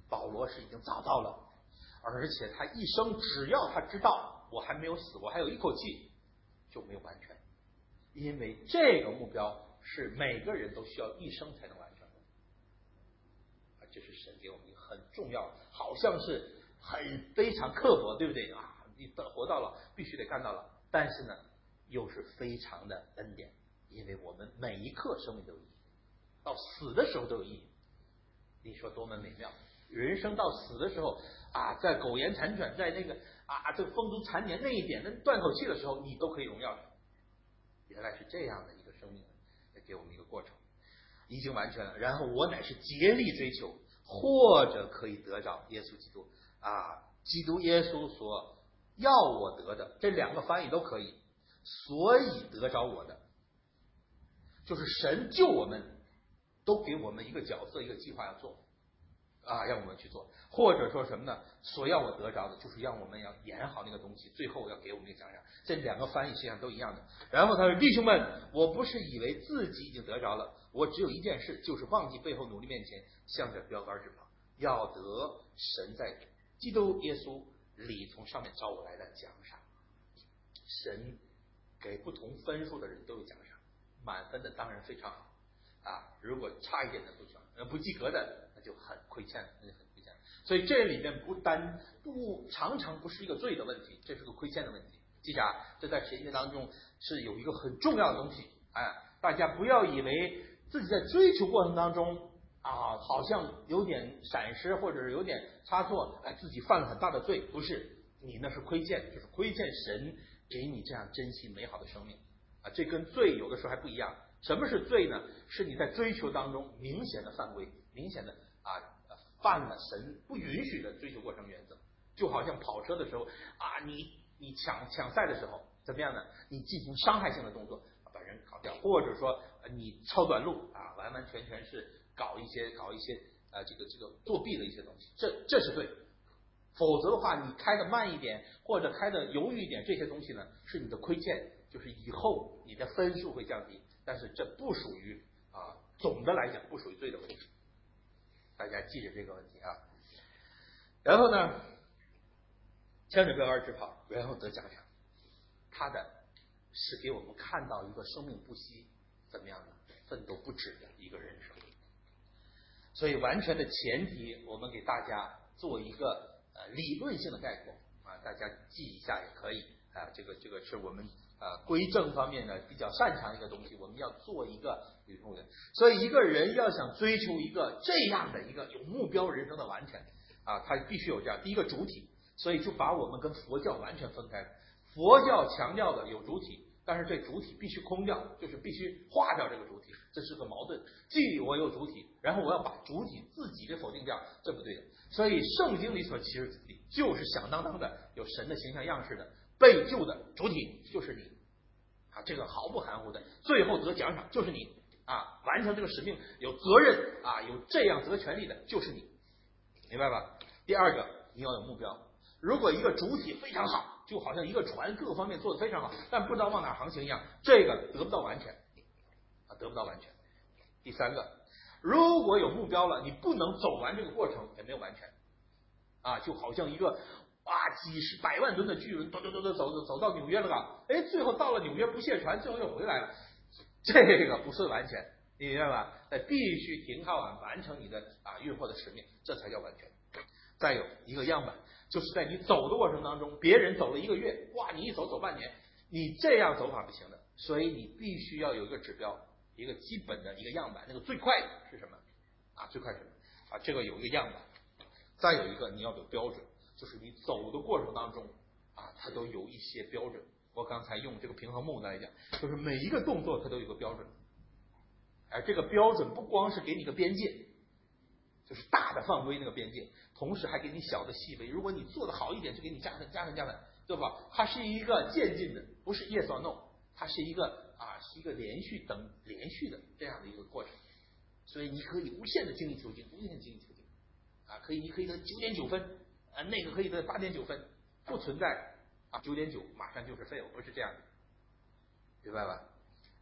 保罗是已经找到了，而且他一生只要他知道我还没有死，我还有一口气，就没有完全，因为这个目标是每个人都需要一生才能完成的。这是神给我们一个很重要，好像是很非常刻薄，对不对啊？你活到了必须得干到了，但是呢又是非常的恩典，因为我们每一刻生命都有意义，到死的时候都有意义。你说多么美妙！人生到死的时候啊，在苟延残喘，在那个啊这个风烛残年那一点，那断口气的时候，你都可以荣耀神。原来是这样的一个生命，给我们一个过程，已经完全了。然后我乃是竭力追求，或者可以得着耶稣基督啊，基督耶稣所要我得的，这两个翻译都可以。所以得着我的，就是神救我们，都给我们一个角色，一个计划要做啊，让我们去做。或者说什么呢？所要我得着的，就是让我们要演好那个东西，最后要给我们一个奖赏。这两个翻译实际上都一样的。然后他说：“弟兄们，我不是以为自己已经得着了，我只有一件事，就是忘记背后努力面前，向着标杆直跑，要得神在基督耶稣里从上面招我来的奖赏。”神给不同分数的人都有奖赏，满分的当然非常好啊，如果差一点的不行，呃不及格的那就很亏欠，那就很亏欠。所以这里面不单不常常不是一个罪的问题，这是个亏欠的问题。记着，这在神学当中是有一个很重要的东西，哎，大家不要以为自己在追求过程当中啊，好像有点闪失或者是有点差错，哎，自己犯了很大的罪，不是，你那是亏欠，就是亏欠神给你这样珍惜美好的生命啊，这跟罪有的时候还不一样。什么是罪呢？是你在追求当中明显的犯规，明显的啊犯了神不允许的追求过程原则。就好像跑车的时候啊，你你抢抢赛的时候怎么样呢？你进行伤害性的动作把人搞掉，或者说你超短路啊，完完全全是搞一些搞一些啊这个这个作弊的一些东西，这这是罪。否则的话，你开的慢一点或者开的犹豫一点，这些东西呢是你的亏欠，就是以后你的分数会降低。但是这不属于啊，总的来讲不属于罪的问题，大家记着这个问题啊。然后呢，向着标杆直跑，然后得奖赏。他的是给我们看到一个生命不息，怎么样呢？奋斗不止的一个人生。所以完全的前提，我们给大家做一个呃理论性的概括啊，大家记一下也可以啊。这个这个是我们啊归正方面呢比较擅长一个东西，我们要做一个理论的。所以一个人要想追求一个这样的一个有目标人生的完全啊，他必须有这样第一个主体。所以就把我们跟佛教完全分开。佛教强调的有主体，但是这主体必须空掉，就是必须化掉这个主体，这是个矛盾。既我有主体，然后我要把主体自己给否定掉，这不对的。所以圣经里所启示的就是响当当的有神的形象样式的被救的主体就是你啊，这个毫不含糊的，最后得奖赏就是你啊，完成这个使命有责任啊，有这样责权利的就是你，明白吧？第二个，你要有目标。如果一个主体非常好，就好像一个船各个方面做得非常好，但不知道往哪航行一样，这个得不到完全啊，得不到完全。第三个，如果有目标了，你不能走完这个过程，也没有完全啊，就好像一个啊几十百万吨的巨轮，走走走走走走到纽约了吧？哎，最后到了纽约不卸船，最后又回来了，这个不是完全，你明白吧？那必须停靠啊，完成你的啊运货的使命，这才叫完全。再有一个样板，就是在你走的过程当中，别人走了一个月，哇，你一走走半年，你这样走法不行的，所以你必须要有一个指标，一个基本的一个样板。那个最快的是什么啊？最快是什么啊？这个有一个样板。再有一个你要有标准，就是你走的过程当中啊，它都有一些标准。我刚才用这个平衡木来讲，就是每一个动作它都有个标准，而这个标准不光是给你个边界，就是大的范围那个边界，同时还给你小的细微。如果你做的好一点，就给你加分加分加分，对吧？它是一个渐进的，不是 yes or no， 它是一个啊，是一个连续等连续的这样的一个过程。所以你可以无限的精益求精，无限的精益求精啊，可以，你可以得九点九分啊，那个可以得八点九分，不存在啊九点九马上就是 fail， 不是这样的，明白吧？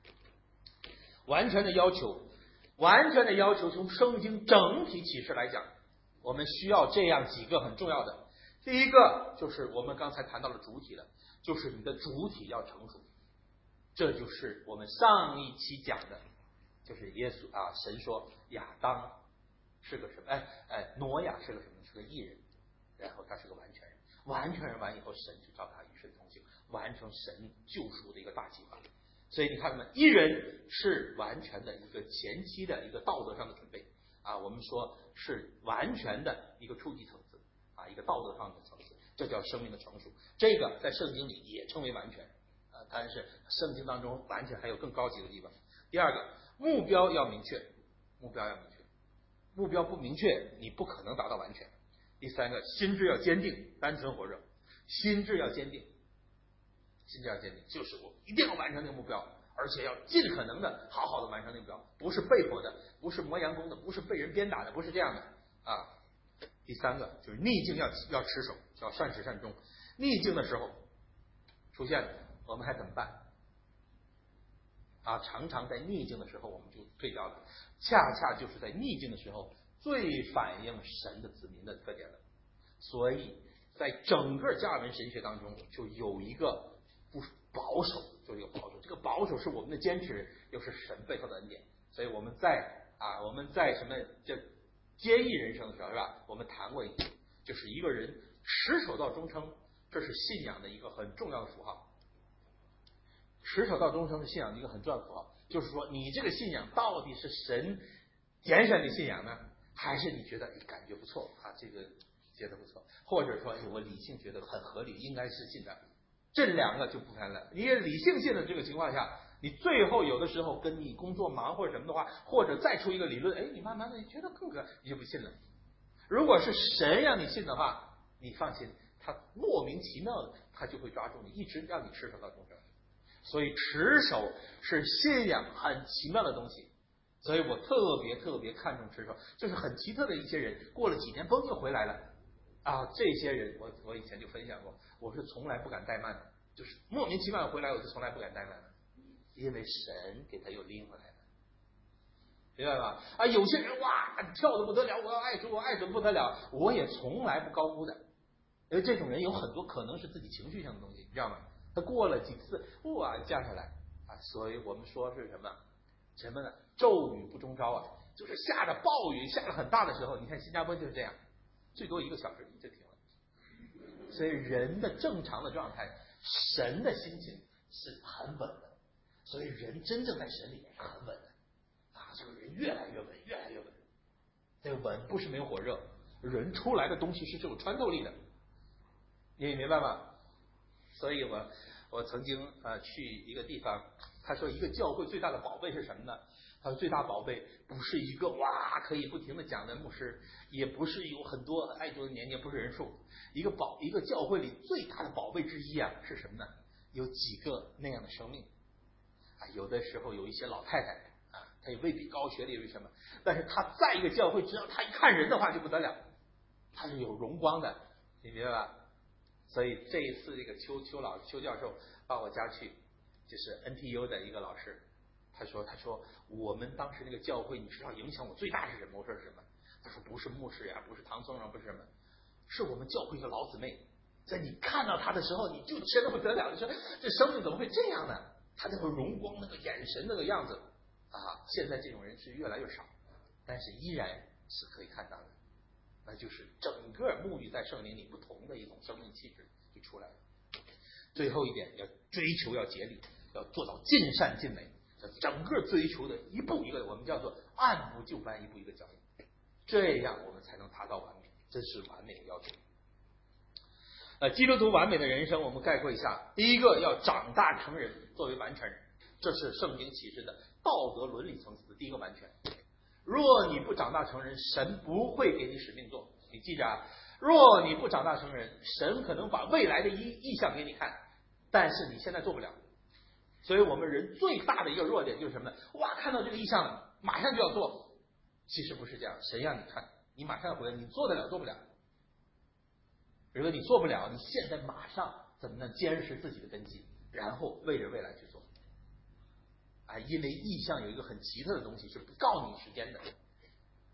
完全的要求。完全的要求，从圣经整体启示来讲， 我们需要这样几个很重要的。第一个就是我们刚才谈到了主体了，就是你的主体要成熟。这就是我们上一期讲的，就是耶稣啊，神说亚当是个什么？哎哎，挪亚是个什么？是个义人，然后他是个完全人。完全人完以后，神就召他与神同行，完成神救赎的一个大计划。所以你看到没？义人是完全的一个前期的一个道德上的准备啊，我们说是完全的一个初级层次啊，一个道德上的层次，这叫生命的成熟。这个在圣经里也称为完全啊，但是圣经当中完全还有更高级的地方。第二个，目标要明确，目标要明确，目标不明确，你不可能达到完全。第三个，心智要坚定，单纯火热，心智要坚定，心智要坚定，就是我一定要完成那个目标，而且要尽可能的好好的完成那个目标，不是被迫的，不是磨洋工的，不是被人鞭打的，不是这样的啊。第三个就是逆境要要持守，要善始善终。逆境的时候出现了，我们还怎么办啊？常常在逆境的时候我们就退掉了，恰恰就是在逆境的时候最反映神的子民的特点了。所以在整个加尔文神学当中，就有一个不保守，就一个保守。这个保守是我们的坚持，又是神背后的恩典。所以我们在啊，我们在什么这坚毅人生的时候，是吧？我们谈过一点，就是一个人持守到终生，这是信仰的一个很重要的符号。持守到终生是信仰的一个很重要的符号，就是说你这个信仰到底是神拣选的信仰呢，还是你觉得哎感觉不错啊，这个觉得不错，或者说哎我理性觉得很合理，应该是信的，这两个就不谈了。你理性信的这个情况下，你最后有的时候跟你工作忙或者什么的话，或者再出一个理论，哎，你慢慢的觉得更可，你就不信了。如果是神让你信的话，你放心，他莫名其妙的他就会抓住你，一直让你持守到终生。所以持守是信仰很奇妙的东西，所以我特别特别看重持守。就是很奇特的一些人，过了几年嘣就回来了啊！这些人我我以前就分享过，我是从来不敢怠慢的，就是莫名其妙的回来，我就从来不敢怠慢的，因为神给他又拎回来了，明白吧？啊，有些人哇跳的不得了，我要爱主，我爱主不得了，我也从来不高估的，因为这种人有很多可能是自己情绪上的东西，你知道吗？他过了几次哇降下来啊，所以我们说是什么什么呢？骤雨不终朝啊，就是下着暴雨下了很大的时候，你看新加坡就是这样，最多一个小时就停了。所以人的正常的状态，神的心情是很稳的，所以人真正在神里面很稳的啊，这个人越来越稳，越来越稳。这个稳不是没有火热，人出来的东西是有穿透力的，你明白吗？所以我我曾经呃去一个地方，他说一个教会最大的宝贝是什么呢？他说最大宝贝不是一个哇可以不停的讲的牧师，也不是有很多爱多的年年，不是人数，一个宝一个教会里最大的宝贝之一啊是什么呢？有几个那样的生命啊，有的时候有一些老太太啊，她也未必高学历为什么，但是她在一个教会，只要她一看人的话就不得了，她是有荣光的，你明白吧？所以这一次这个邱邱老邱教授到我家去，就是 N T U 的一个老师，他说他说我们当时那个教会，你知道影响我最大是什么？我说是什么？他说不是牧师呀，不是唐僧啊，不是什么，是我们教会一个老姊妹，在你看到他的时候，你就觉得不得了，你说这生命怎么会这样呢？他那个荣光，那个眼神，那个样子啊，现在这种人是越来越少，但是依然是可以看到的。那就是整个沐浴在圣灵里不同的一种生命气质就出来了。最后一点，要追求要竭力，要做到尽善尽美，整个追求的一步一个，我们叫做按部就班，一步一个脚印，这样我们才能达到完美，这是完美的要求。呃，基督徒完美的人生，我们概括一下：第一个要长大成人，作为完全人，这是圣经启示的道德伦理层次的第一个完全。若你不长大成人，神不会给你使命做。你记着啊，若你不长大成人，神可能把未来的意意象给你看，但是你现在做不了。所以我们人最大的一个弱点就是什么呢？哇，看到这个意象了，马上就要做。其实不是这样，神让你看，你马上要回来，你做得了做不了。如果你做不了，你现在马上怎么能坚实自己的根基，然后为着未来去做。啊，因为意象有一个很奇特的东西是不告你时间的，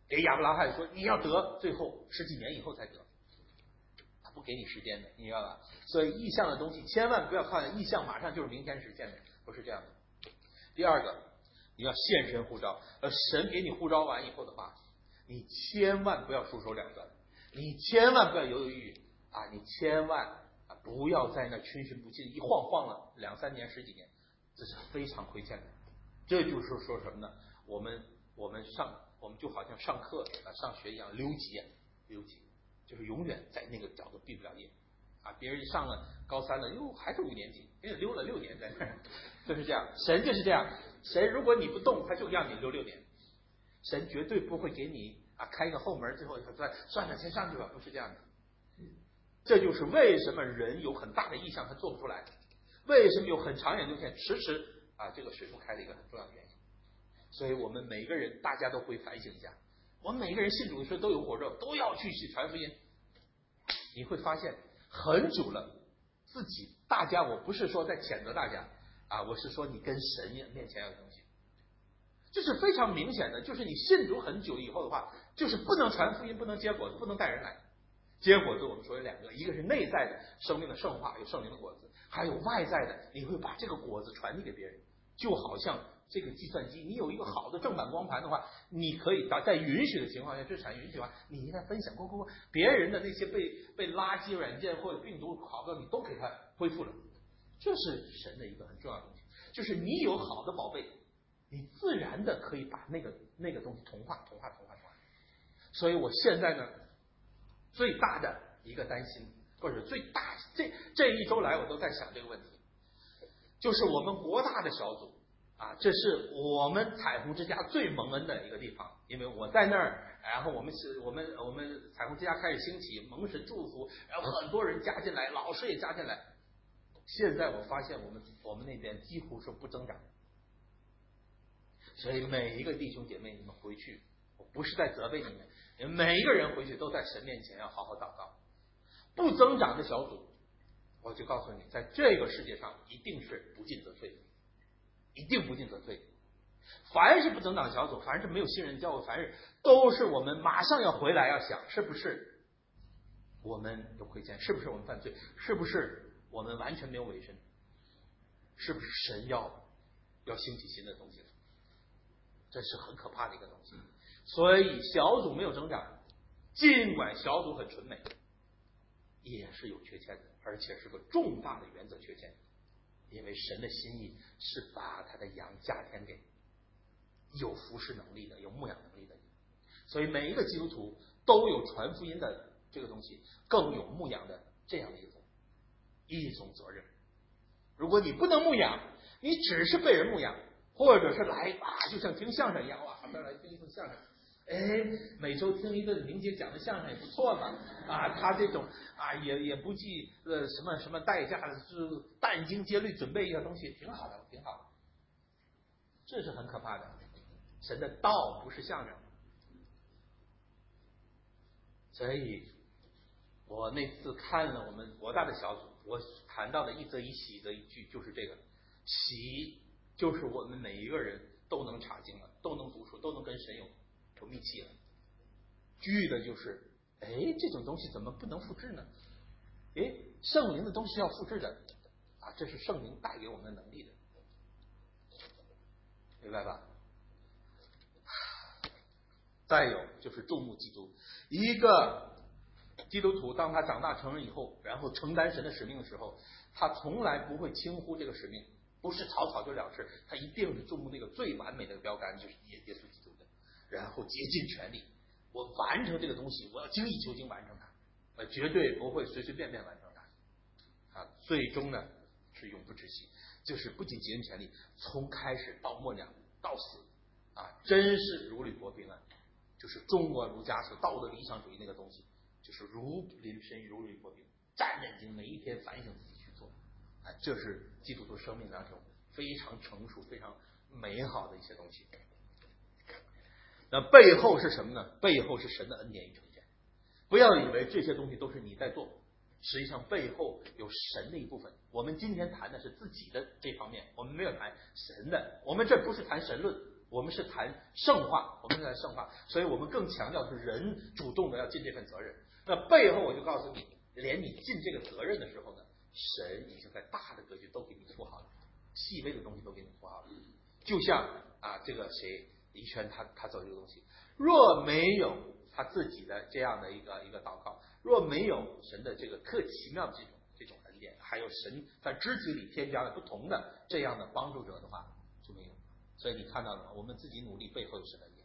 给亚伯拉罕说你要得，最后十几年以后才得，他不给你时间的，你知道吧？所以意象的东西千万不要看意象马上就是明天实现的，不是这样的。第二个，你要现身呼召，呃，神给你呼召完以后的话，你千万不要束手两断，你千万不要犹犹豫豫啊，你千万啊不要在那逡巡不进，一晃晃了两三年十几年，这是非常亏欠的。这就是说什么呢？我们我们上我们就好像上课啊上学一样，留级啊留级，就是永远在那个角度毕不了业啊。别人上了高三了，哟还是五年级，因为溜了六年在那儿，就是这样。神就是这样，神如果你不动，他就让你溜六年。神绝对不会给你啊开一个后门，最后算算了，先上去吧，不是这样的。这就是为什么人有很大的意向他做不出来，为什么有很长远路线迟迟啊这个水不开的一个很重要的原因。所以我们每个人大家都会反省一下，我们每个人信主的时候都有火热，都要去去传福音。你会发现很久了，自己大家我不是说在谴责大家啊，我是说你跟神面前有东西。就是非常明显的，就是你信主很久以后的话，就是不能传福音，不能结果子，不能带人来。结果子我们说有两个，一个是内在的生命的圣化，有圣灵的果子，还有外在的，你会把这个果子传递给别人。就好像这个计算机，你有一个好的正版光盘的话，你可以在允许的情况下，知识产允许的话，你应该分享，过过过，别人的那些被被垃圾软件或者病毒好的，你都给它恢复了。这是神的一个很重要的东西，就是你有好的宝贝。你自然的可以把那个那个东西同化同化同化同化。所以我现在呢，最大的一个担心，或者最大这这一周来我都在想这个问题，就是我们国大的小组啊，这是我们彩虹之家最蒙恩的一个地方，因为我在那儿，然后我们是我们我们彩虹之家开始兴起，蒙神祝福，然后很多人加进来，老师也加进来。现在我发现我们我们那边几乎是不增长。所以每一个弟兄姐妹，你们回去，我不是在责备你们，你们每一个人回去都在神面前要好好祷告。不增长的小组，我就告诉你，在这个世界上一定是不进则退，一定不进则退。凡是不增长小组，凡是没有新人教会，凡是都是我们马上要回来，要想是不是我们有亏欠，是不是我们犯罪，是不是我们完全没有委身，是不是神要要兴起新的东西了。这是很可怕的一个东西。所以小组没有增长，尽管小组很纯美，也是有缺陷的，而且是个重大的原则缺陷。因为神的心意是把他的羊加添给有服侍能力的，有牧养能力的。所以每一个基督徒都有传福音的这个东西，更有牧养的这样的一种一种责任。如果你不能牧养，你只是被人牧养，或者是来啊，就像听相声一样，哇，旁边来听一顿相声，哎，每周听一顿明姐讲的相声也不错嘛，啊，他这种啊也也不计呃什么什么代价的，是殚精竭虑准备一些东西，挺好的，挺好的。这是很可怕的。神的道不是相声，所以我那次看了我们国大的小组，我谈到的一则以喜的一句就是这个，喜就是我们每一个人都能查经了，都能读书，都能跟神有有密契了。惧的就是，哎，这种东西怎么不能复制呢？哎，圣灵的东西要复制的啊，这是圣灵带给我们的能力的，明白吧？再有就是注目基督，一个基督徒当他长大成人以后，然后承担神的使命的时候，他从来不会轻忽这个使命，不是草草就了事，他一定是注目那个最完美的标杆，就是耶耶稣基督的，然后竭尽全力，我完成这个东西，我要精益求精完成它，我绝对不会随随便便完成它啊，最终呢是永不止息，就是不仅竭尽全力，从开始到末了到死啊，真是如履薄冰啊。就是中国儒家所道德理想主义那个东西，就是如临深如履薄冰，战战兢兢，每一天反省自己去做，啊，这是基督徒生命当中非常成熟、非常美好的一些东西。那背后是什么呢？背后是神的恩典与成全。不要以为这些东西都是你在做，实际上背后有神的一部分。我们今天谈的是自己的这方面，我们没有谈神的，我们这不是谈神论， 我们是谈圣化，我们是谈圣化，所以我们更强调是人主动的要尽这份责任。那背后我就告诉你，连你尽这个责任的时候呢，神已经在大的格局都给你铺好了，细微的东西都给你铺好了。就像啊，这个谁李轩他他走这个东西，若没有他自己的这样的一个一个祷告，若没有神的这个特奇妙的这种这种恩典，还有神在肢体里添加了不同的这样的帮助者的话，就没有。所以你看到了吗？我们自己努力背后有神的恩典。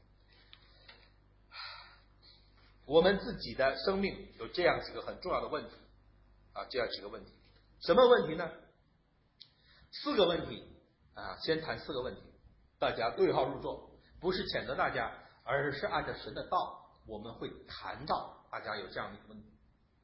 我们自己的生命有这样几个很重要的问题啊，这样几个问题，什么问题呢？四个问题啊，先谈四个问题，大家对号入座，不是谴责大家，而是按照神的道，我们会谈到大家有这样的一个问题。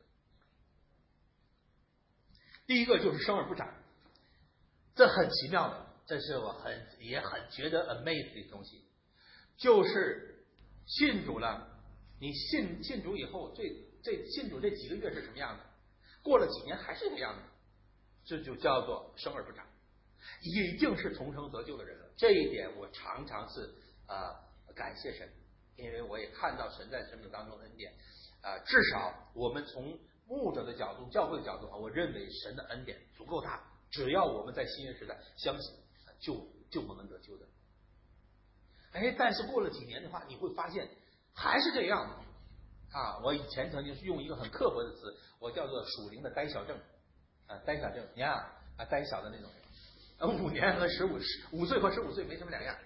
第一个就是生而不长，这很奇妙的，这是我很也很觉得 amazed 的东西，就是信主了。你信信主以后，这这信主这几个月是什么样的？过了几年还是这个样子，这就叫做生而不长，已经是重生得救的人了。这一点我常常是啊、呃、感谢神，因为我也看到神在生命当中的恩典啊、呃，至少我们从牧者的角度、教会的角度，我认为神的恩典足够大，只要我们在新约时代相信，就就蒙恩得救的。哎，但是过了几年的话，你会发现。还是这样的啊！我以前曾经是用一个很刻薄的词，我叫做属灵的呆小症啊，呆小症，你看啊，呆小的那种，啊，五年和十五五岁和十五岁没什么两样。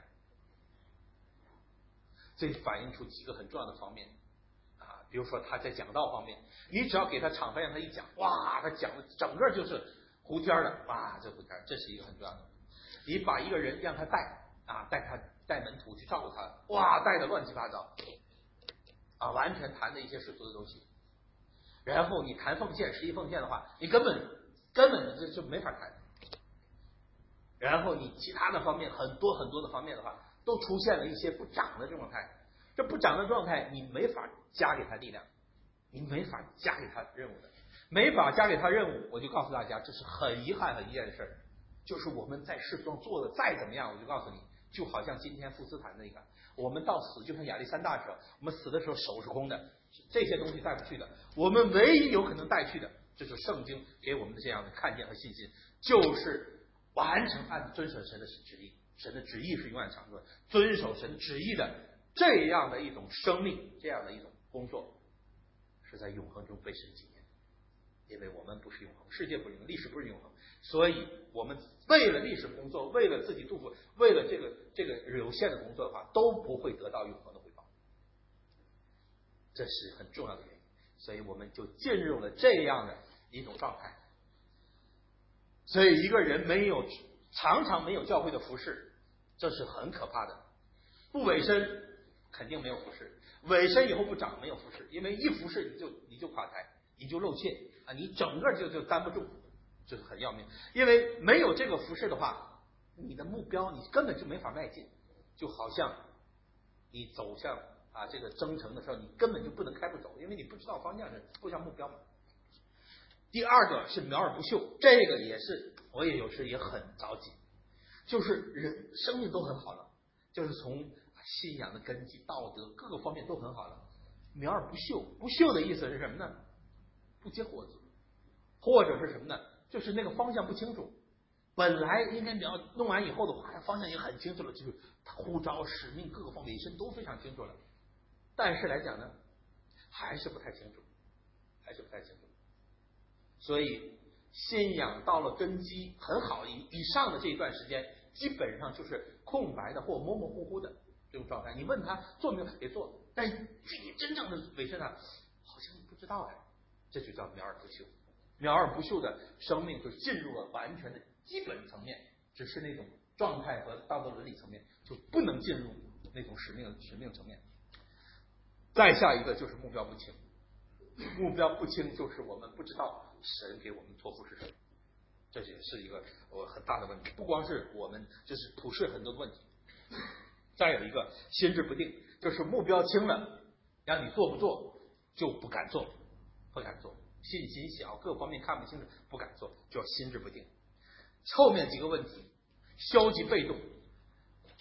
这反映出几个很重要的方面啊，比如说他在讲道方面，你只要给他场合让他一讲，哇，他讲的整个就是胡天的，哇，这胡天，这是一个很重要的。你把一个人让他带啊，带他带门徒去照顾他，哇，带的乱七八糟。啊，完全谈的一些世俗的东西，然后你谈奉献、十一奉献的话，你根本根本就就没法谈。然后你其他的方面很多很多的方面的话，都出现了一些不长的状态。这不长的状态，你没法加给他力量，你没法加给他任务的，没法加给他任务。我就告诉大家，这是很遗憾、很遗憾的事儿。就是我们在世中做的再怎么样，我就告诉你，就好像今天富斯坦那个。我们到死就像亚历山大时候，我们死的时候手是空的，这些东西带不去的。我们唯一有可能带去的，就是圣经给我们的这样的看见和信心，就是完成按遵守神的旨意，神的旨意是永远长存，遵守神旨意的这样的一种生命，这样的一种工作，是在永恒中被神纪念。因为我们不是永恒，世界不是永恒，历史不是永恒，所以我们为了历史工作，为了自己祝福，为了这个这个有限的工作的话，都不会得到永恒的回报，这是很重要的原因。所以我们就进入了这样的一种状态。所以一个人没有常常没有教会的服侍，这是很可怕的。不委身肯定没有服侍，委身以后不长没有服侍，因为一服侍你就你就垮台，你就露怯啊，你整个就就担不住，这是很要命。因为没有这个服侍的话，你的目标你根本就没法迈进，就好像你走向啊这个征程的时候，你根本就不能开步走，因为你不知道方向，是不向目标嘛。第二个是苗而不秀，这个也是我也有时也很着急，就是人生命都很好了，就是从信仰的根基、道德各个方面都很好了，苗而不秀。不秀的意思是什么呢？不结果子，或者是什么呢？就是那个方向不清楚。本来应该苗弄完以后的话，方向也很清楚了，就是呼召、使命各个方面一身都非常清楚了，但是来讲呢，还是不太清楚，还是不太清楚。所以信仰到了根基很好以以上的这一段时间，基本上就是空白的或模模糊糊的这种状态。你问他做没有也做，但至于真正的委身呢，好像不知道哎。这就叫苗而不秀。苗而不秀的生命就进入了完全的基本层面，只是那种状态和道德伦理层面，就不能进入那种使命使命层面。再下一个就是目标不清，目标不清就是我们不知道神给我们托付是什么，这也是一个我很大的问题。不光是我们，就是普世很多的问题。再有一个心智不定，就是目标清了，让你做不做就不敢做，不敢做，信心小，各方面看不清楚，不敢做，叫心智不定。后面几个问题，消极被动，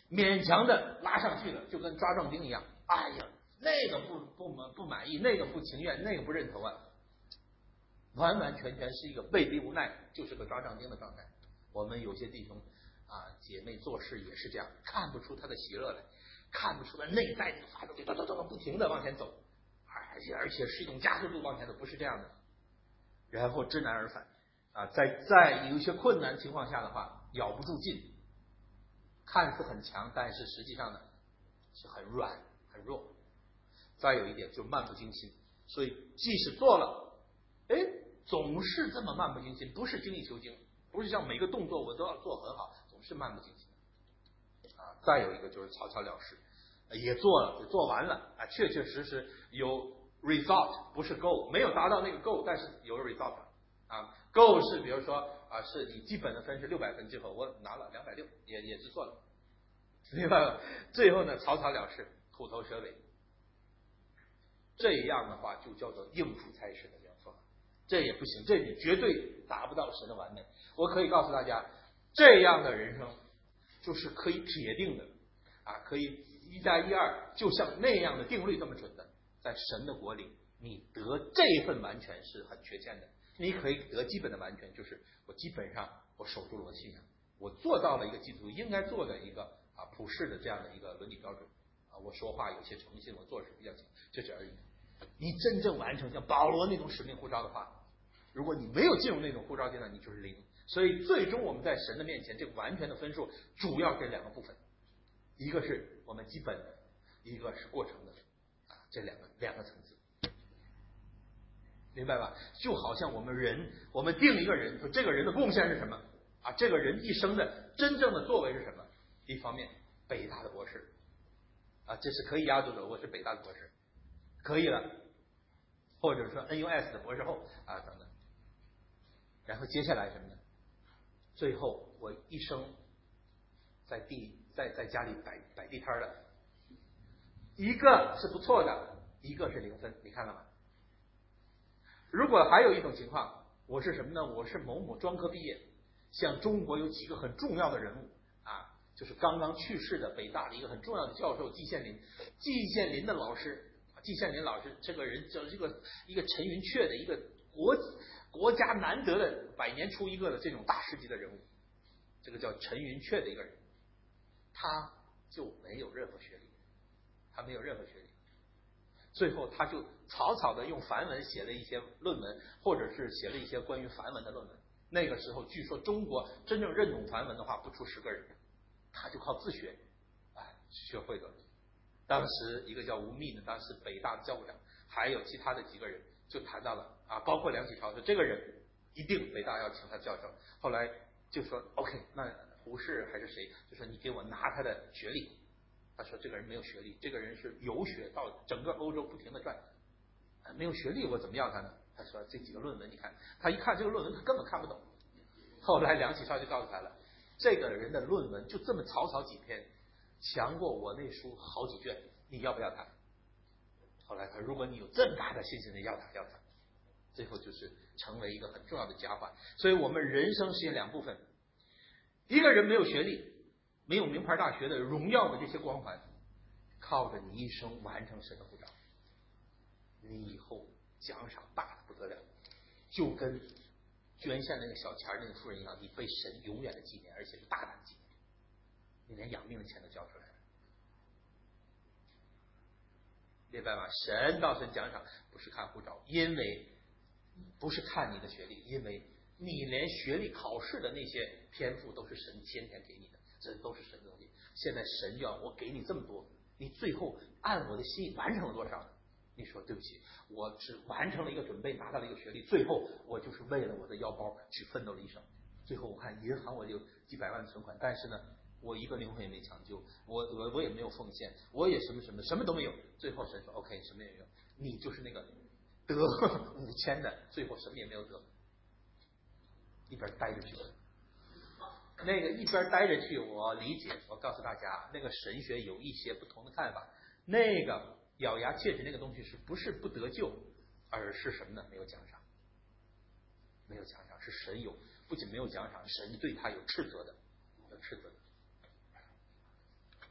勉强的拉上去了，就跟抓壮丁一样。哎呀，那个不不满不满意，那个不情愿，那个不认同啊，完完全全是一个被逼无奈，就是个抓壮丁的状态。我们有些弟兄啊姐妹做事也是这样，看不出他的喜乐来，看不出他内在那个发动机咚咚咚不停的往前走，而且而且是一种加速度往前走，不是这样的。然后知难而返啊，在在有一些困难情况下的话，咬不住劲，看似很强，但是实际上呢是很软很弱。再有一点就是漫不经心，所以即使做了，哎，总是这么漫不经心，不是精益求精，不是像每个动作我都要做很好，总是漫不经心啊。再有一个就是草草了事，也做了，也做完了啊，确确实实有 result， 不是 goal， 没有达到那个 goal， 但是有 result 啊。goal 是比如说啊，是你基本的分是六百分，最后我拿了两百六，也也是做了，明白了？最后呢，草草了事，虎头蛇尾。这样的话就叫做应付差事的这样做法，这也不行，这你绝对达不到神的完美。我可以告诉大家，这样的人生就是可以铁定的啊，可以一加一二，就像那样的定律这么准的，在神的国里，你得这份完全是很缺欠的。你可以得基本的完全，就是我基本上我守住了我的信仰，我做到了一个基督徒应该做的一个啊普世的这样的一个伦理标准啊，我说话有些诚信，我做事比较清，就这而已。你真正完成像保罗那种使命呼召的话，如果你没有进入那种呼召阶段，你就是零。所以最终我们在神的面前，这个完全的分数主要这两个部分，一个是我们基本的，一个是过程的啊，这两个两个层次，明白吧？就好像我们人，我们定一个人，说这个人的贡献是什么啊？这个人一生的真正的作为是什么？一方面，北大的博士啊，这是可以压住的，我是北大的博士，可以了，或者说 N U S 的博士后啊等等。然后接下来什么呢？最后我一生在地在在家里摆摆地摊的，一个是不错的，一个是零分，你看了吗？如果还有一种情况，我是什么呢？我是某某专科毕业，像中国有几个很重要的人物啊，就是刚刚去世的北大的一个很重要的教授季羡林，季羡林的老师，季羡林老师这个人叫这个一个陈寅恪的一个国国家难得的百年出一个的这种大师级的人物，这个叫陈寅恪的一个人，他就没有任何学历，他没有任何学历。最后他就草草的用梵文写了一些论文，或者是写了一些关于梵文的论文。那个时候据说中国真正认懂梵文的话不出十个人，他就靠自学哎学会的。当时一个叫吴宓的，当时北大的教务长，还有其他的几个人就谈到了啊，包括梁启超说这个人一定北大要请他教授。后来就说 OK， 那胡适还是谁就说你给我拿他的学历，他说这个人没有学历，这个人是游学到整个欧洲不停的转，没有学历我怎么要他呢？他说这几个论文你看，他一看这个论文他根本看不懂。后来梁启超就告诉他了，这个人的论文就这么草草几篇，强过我那书好几卷，你要不要他？后来他如果你有这么大的信心的要他要他，最后就是成为一个很重要的佳话。所以我们人生是两部分，一个人没有学历，没有名牌大学的荣耀的这些光环，靠着你一生完成神的呼召，你以后奖赏大的不得了，就跟捐献那个小钱那个妇人一样，你被神永远的纪念，而且是大大的纪念，你连养命的钱都交出来了，明白吗？神到神奖赏不是看护照，因为不是看你的学历，因为你连学历考试的那些天赋都是神先天给你的，这都是神的东西。现在神要我给你这么多，你最后按我的心意完成了多少呢？你说对不起，我只完成了一个准备，拿到了一个学历，最后我就是为了我的腰包去奋斗了一生，最后我看银行我有几百万存款，但是呢我一个灵魂也没抢救，我我我也没有奉献，我也什么什么什么都没有，最后神说 OK 什么也没有，你就是那个得五千的，最后什么也没有得，一边待着去。那个一边待着去，我理解，我告诉大家，那个神学有一些不同的看法。那个咬牙切齿那个东西是不是不得救，而是什么呢？没有奖赏，没有奖赏，是神有，不仅没有奖赏，神对他有斥责的，有斥责的。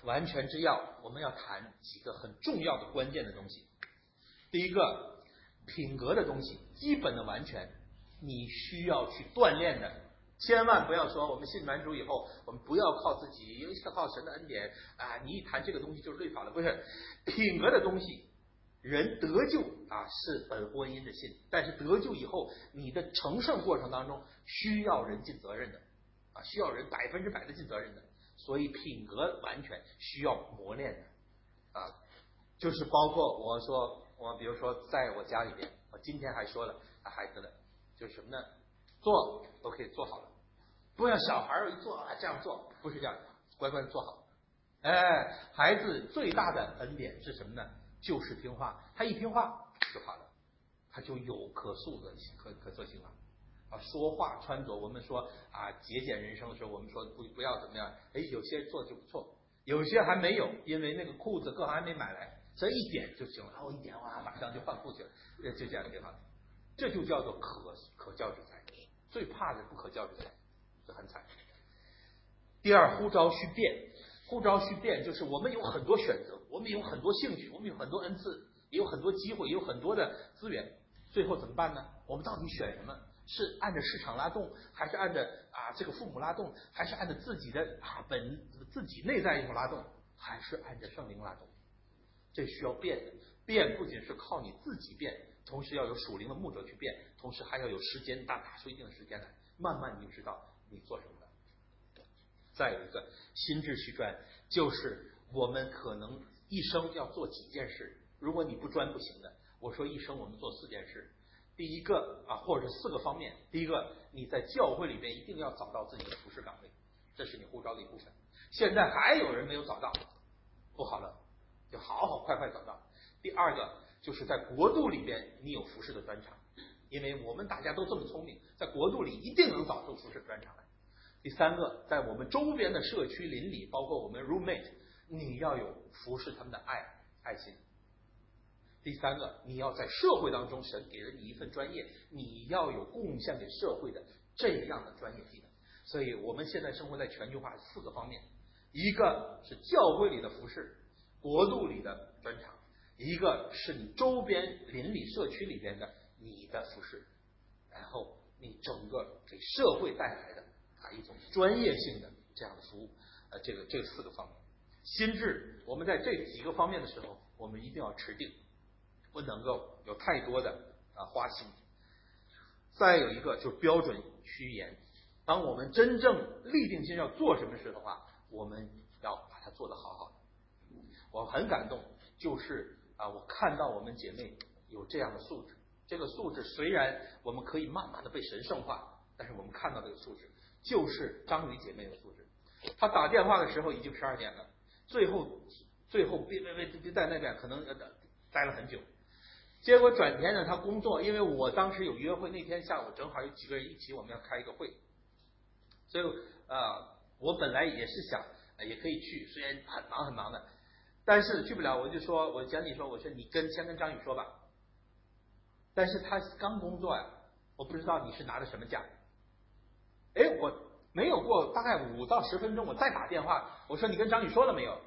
完全之要，我们要谈几个很重要的关键的东西。第一个，品格的东西，基本的完全，你需要去锻炼的。千万不要说我们信完主以后，我们不要靠自己，因为是靠神的恩典啊！你一谈这个东西就是律法了，不是品格的东西。人得救啊是本乎恩因的信，但是得救以后，你的成圣过程当中需要人尽责任的啊，需要人百分之百的尽责任的，所以品格完全需要磨练的啊，就是包括我说我比如说在我家里边，我今天还说了啊孩子了，就是什么呢？做都可以做好了，不要小孩一做啊这样做，不是这样，乖乖的做好。哎，孩子最大的恩典是什么呢？就是听话，他一听话就好了，他就有可塑的可可塑性了啊。说话穿着，我们说啊节俭人生的时候，我们说不不要怎么样，哎，有些做的就不错，有些还没有，因为那个裤子各行还没买来，这一点就行了，然后一点哇，马上就换裤子了，就这样挺好的，这就叫做可可教之才。最怕的不可教之才，这很惨。第二，呼召须变。呼召须变，就是我们有很多选择，我们有很多兴趣，我们有很多恩赐，也有很多机会，也有很多的资源，最后怎么办呢？我们到底选什么？是按照市场拉动，还是按照啊这个父母拉动，还是按照自己的啊本自己内在一种拉动，还是按照圣灵拉动？这需要变的。变不仅是靠你自己变，同时要有属灵的牧者去变，同时还要有时间，打打出一定的时间来，慢慢你就知道你做什么了。再有一个心智虚专，就是我们可能一生要做几件事，如果你不专不行的。我说一生我们做四件事，第一个啊，或者是四个方面。第一个，你在教会里边一定要找到自己的服事岗位，这是你呼召的一部分。现在还有人没有找到，不好了，就好好快快找到。第二个，就是在国度里边你有服事的专长，因为我们大家都这么聪明，在国度里一定能找出服事专长来。第三个，在我们周边的社区邻里，包括我们 roommate， 你要有服侍他们的爱爱心。第三个，你要在社会当中，神给了你一份专业，你要有贡献给社会的这样的专业技能。所以我们现在生活在全球化四个方面，一个是教会里的服侍，国度里的专长，一个是你周边邻里社区里边的你的服侍，然后你整个给社会带来的啊一种专业性的这样的服务，呃，这个这四个方面，心智，我们在这几个方面的时候，我们一定要持定，不能够有太多的啊花心。再有一个就是标准趋严，当我们真正立定心要做什么事的话，我们要把它做得好好的。我很感动，就是啊，我看到我们姐妹有这样的素质。这个素质虽然我们可以慢慢的被神圣化，但是我们看到这个素质，就是张宇姐妹的素质。她打电话的时候已经十二点了，最后最后别别别别在那边可能待了很久。结果转天呢，她工作，因为我当时有约会，那天下午正好有几个人一起，我们要开一个会，所以啊、呃，我本来也是想也可以去，虽然很忙很忙的，但是去不了，我就说，我讲你说，我说你跟先跟张宇说吧。但是他刚工作呀，我不知道你是拿的什么假。哎，我没有过大概五到十分钟，我再打电话，我说你跟张宇说了没有？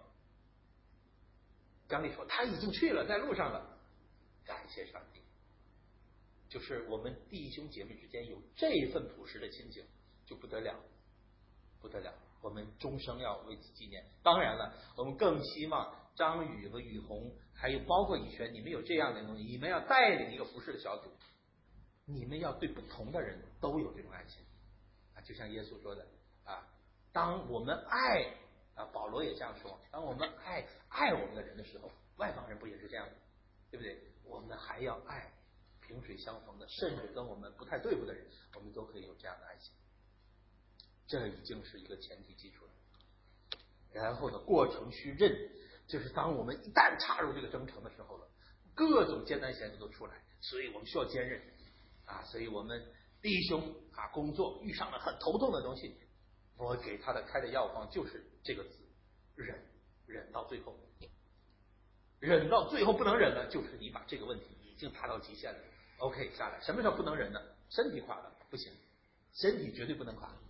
张宇说他已经去了，在路上了。感谢上帝，就是我们弟兄姐妹之间有这份朴实的亲情，就不得了，不得了。我们终生要为此纪念。当然了，我们更希望张宇和雨红，还有包括以璇，你们有这样的东西，你们要带领一个服侍的小组，你们要对不同的人都有这种爱心啊，就像耶稣说的啊，当我们爱啊，保罗也这样说，当我们爱爱我们的人的时候，外邦人不也是这样的，对不对？我们还要爱萍水相逢的，甚至跟我们不太对付的人，我们都可以有这样的爱心。这已经是一个前提基础了。然后呢，过程需任，就是当我们一旦插入这个征程的时候了，各种艰难险阻都出来，所以我们需要坚韧啊。所以我们弟兄啊，工作遇上了很头痛的东西，我给他的开的药方就是这个字，忍，忍到最后，忍到最后不能忍了，就是你把这个问题已经达到极限了 ，OK 下来。什么时候不能忍呢？身体垮了不行，身体绝对不能垮。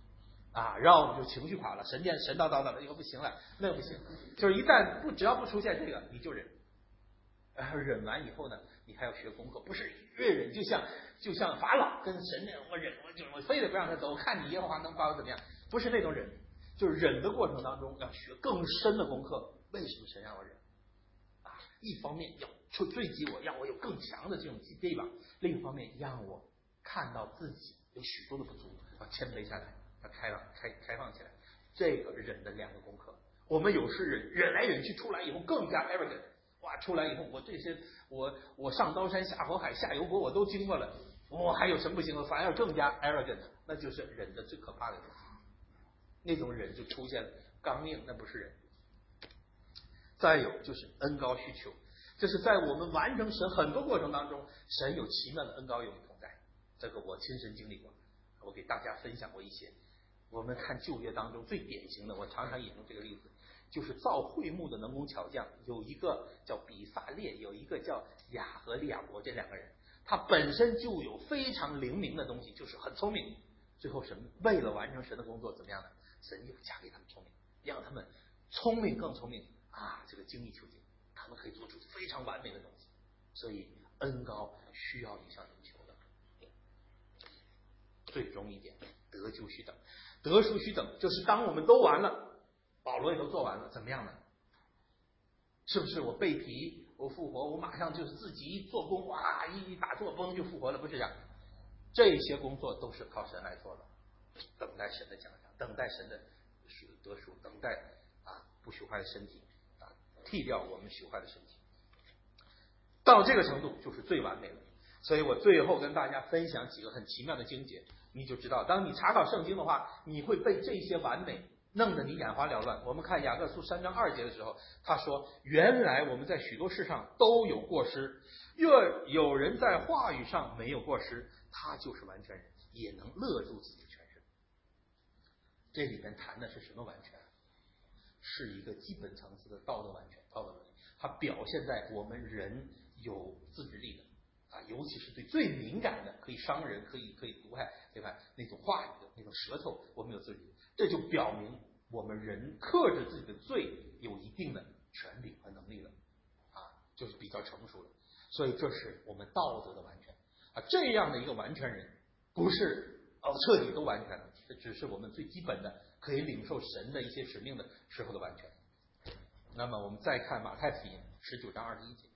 啊，然后我们就情绪化了，神念神叨叨的，以后不行了，那不行，就是一旦不只要不出现这个，你就忍，然后忍完以后呢，你还要学功课，不是越忍就像就像法老跟神那我忍，我就我非得不让他走，我看你耶和华能把我怎么样，不是那种忍，就是忍的过程当中要学更深的功课，为什么神让我忍？啊，一方面要去追击我，让我有更强的这种臂膀，另一方面让我看到自己有许多的不足，要谦卑下来，要开放开开放起来。这个忍的两个功课，我们有时忍忍来忍去，出来以后更加 arrogant， 哇，出来以后我这些我我上刀山下火海下油锅我都经过了，我还有什么不行了？反而更加 arrogant， 那就是忍的最可怕的东西。那种忍就出现了刚硬，那不是忍。再有就是恩高需求，就是在我们完成神很多过程当中，神有奇妙的恩高与我们同在，这个我亲身经历过，我给大家分享过一些。我们看旧约当中最典型的，我常常引用这个例子，就是造会幕的能工巧匠，有一个叫比撒列，有一个叫亚和利亚伯，这两个人他本身就有非常灵敏的东西，就是很聪明。最后神为了完成神的工作怎么样呢？神又加给他们聪明，让他们聪明更聪明啊，这个精益求精，他们可以做出非常完美的东西。所以恩高需要你向人求的。最终一点，得救须等，得赎须等，就是当我们都完了，保罗也都做完了，怎么样呢？是不是我背皮我复活，我马上就是自己一做工，哇，一打坐崩就复活了？不是这样，这些工作都是靠神来做的，等待神的奖赏，等待神的得赎，等待啊不朽坏的身体啊剃掉我们朽坏的身体，到这个程度就是最完美的。所以我最后跟大家分享几个很奇妙的经节，你就知道，当你查考圣经的话，你会被这些完美弄得你眼花缭乱。我们看雅各书三章二节的时候，他说原来我们在许多事上都有过失，若有人在话语上没有过失，他就是完全人，也能勒住自己的全身。这里面谈的是什么完全？是一个基本层次的道德完全，道德伦理，它表现在我们人有自制力的啊，尤其是对最敏感的，可以伤人、可以可以毒害，对吧？那种话语的那种舌头，我们有自制力，这就表明我们人克制自己的罪有一定的权利和能力了啊，就是比较成熟了。所以这是我们道德的完全啊，这样的一个完全人，不是哦彻底都完全了，这只是我们最基本的可以领受神的一些使命的时候的完全。那么我们再看马太福音十九章二十一节。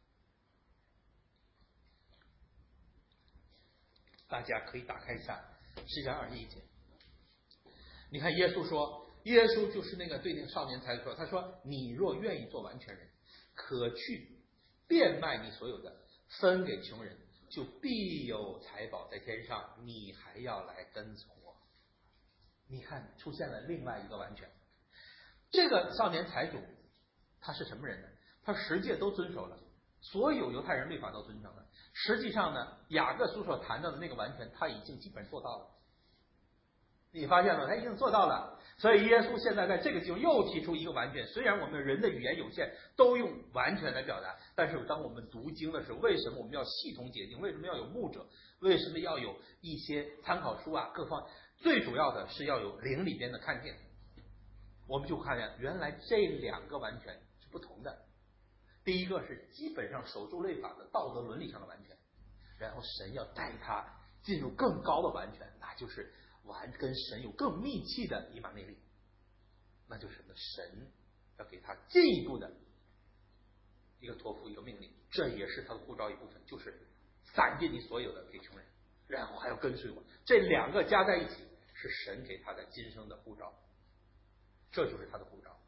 大家可以打开一下十章二十一节，你看耶稣说，耶稣就是那个对那个少年才说，他说你若愿意做完全人，可去变卖你所有的，分给穷人，就必有财宝在天上，你还要来跟从我。你看出现了另外一个完全。这个少年财主他是什么人呢？他十诫都遵守了，所有犹太人律法都遵守了。实际上呢，雅各书所谈到的那个完全，他已经基本做到了。你发现了，他已经做到了。所以耶稣现在在这个地方又提出一个完全。虽然我们人的语言有限，都用完全来表达，但是当我们读经的时候，为什么我们要系统解经？为什么要有牧者？为什么要有一些参考书啊？各方最主要的是要有灵里边的看见。我们就看见，原来这两个完全是不同的。第一个是基本上守住律法的道德伦理上的完全，然后神要带他进入更高的完全，那就是完跟神有更密切的以马内利，那就是什么？神要给他进一步的一个托付，一个命令，这也是他的呼召一部分，就是散尽你所有的给穷人，然后还要跟随我。这两个加在一起，是神给他的今生的呼召，这就是他的呼召。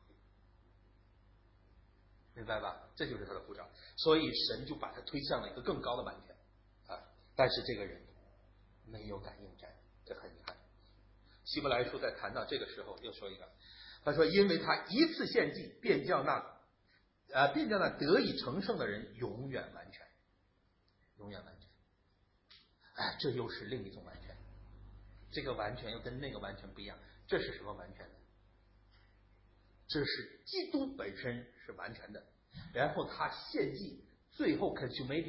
明白吧？这就是他的呼召，所以神就把他推向了一个更高的完全啊！但是这个人没有敢应战，这很遗憾。希伯来书在谈到这个时候又说一个，他说因为他一次献祭，便叫那呃便叫那得以成圣的人永远完全，永远完全。哎，这又是另一种完全，这个完全又跟那个完全不一样。这是什么完全呢？这是基督本身是完全的，然后他献祭，最后 consummated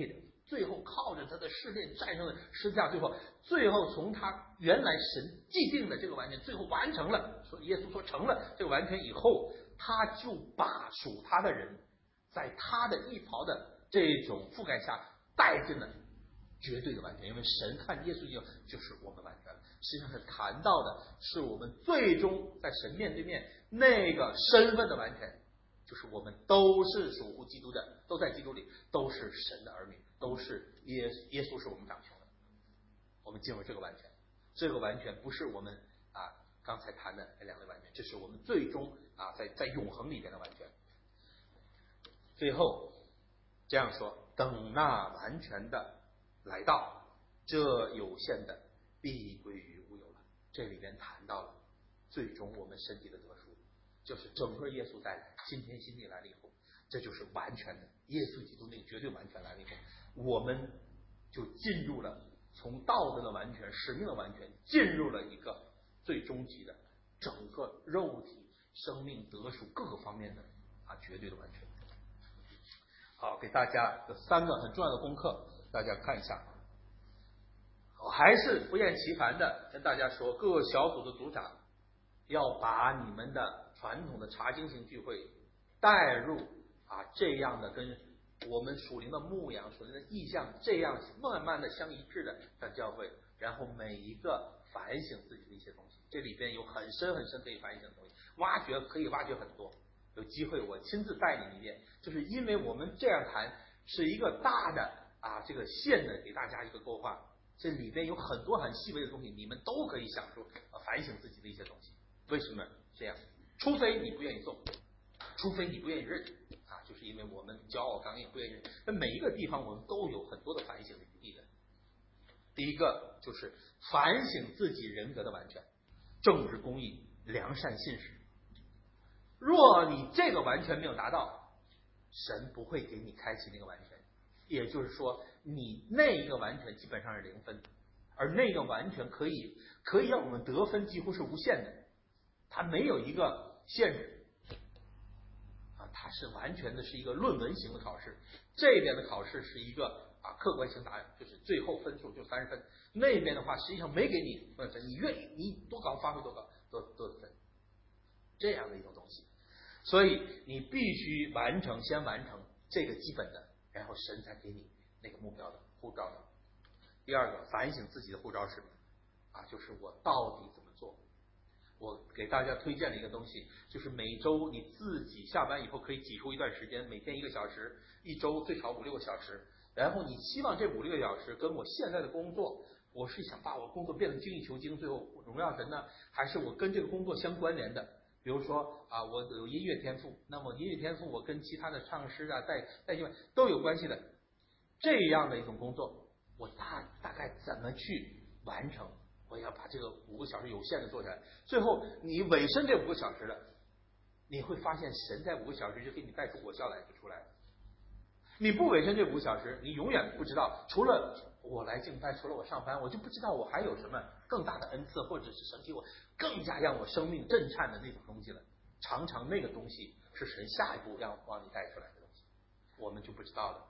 最后靠着他的试炼战胜了十字架，最后最后从他原来神既定的这个完全，最后完成了，说耶稣说成了这个完全以后，他就把属他的人在他的衣袍的这种覆盖下带进了绝对的完全，因为神看耶稣就就是我们完全了。实际上是谈到的是我们最终在神面对面那个身份的完全，就是我们都是属乎基督的，都在基督里，都是神的儿女，都是耶耶稣是我们掌权的。我们进入这个完全，这个完全不是我们啊刚才谈的那两类完全，这是我们最终啊在在永恒里边的完全。最后这样说，等那完全的来到，这有限的必归于无有了。这里边谈到了最终我们身体的得赎，就是整个耶稣带来新天新地来了以后，这就是完全的耶稣基督那个绝对完全来了以后，我们就进入了从道德的完全、使命的完全，进入了一个最终极的整个肉体生命得赎各个方面的啊绝对的完全。好，给大家有三个很重要的功课，大家看一下。我还是不厌其烦的跟大家说，各个小组的组长要把你们的传统的查经型聚会带入啊这样的跟我们属灵的牧养、属灵的意向这样慢慢的相一致的的教会，然后每一个反省自己的一些东西，这里边有很深很深可以反省的东西，挖掘可以挖掘很多。有机会我亲自带你们一遍，就是因为我们这样谈是一个大的啊这个线的给大家一个勾画，这里边有很多很细微的东西，你们都可以想出、啊、反省自己的一些东西。为什么这样？除非你不愿意做，除非你不愿意认啊，就是因为我们骄傲刚硬不愿意认。那每一个地方我们都有很多的反省的余地的。第一个就是反省自己人格的完全，正直公义、良善信实。若你这个完全没有达到，神不会给你开启那个完全，也就是说你那一个完全基本上是零分，而那个完全可以可以让我们得分几乎是无限的，它没有一个限制啊，它是完全的是一个论文型的考试。这边的考试是一个啊客观性答案，就是最后分数就三十分，那边的话实际上没给你分分，你愿意你多高发挥多高多多分，这样的一种东西。所以你必须完成，先完成这个基本的，然后神才给你那个目标的护照的。第二个，反省自己的护照是啊，就是我到底怎么做。我给大家推荐了一个东西，就是每周你自己下班以后可以挤出一段时间，每天一个小时，一周最少五六个小时，然后你希望这五六个小时跟我现在的工作，我是想把我工作变得精益求精，最后荣耀神呢，还是我跟这个工作相关联的？比如说啊，我有音乐天赋，那么音乐天赋我跟其他的唱诗啊、带带进都有关系的，这样的一种工作，我大大概怎么去完成？我要把这个五个小时有限的做下来，最后你委身这五个小时了，你会发现神在五个小时就给你带出果效来就出来了。你不委身这五个小时，你永远不知道，除了我来敬拜，除了我上班，我就不知道我还有什么更大的恩赐，或者是神给我更加让我生命震颤的那种东西了。常常那个东西是神下一步让往你带出来的东西，我们就不知道了。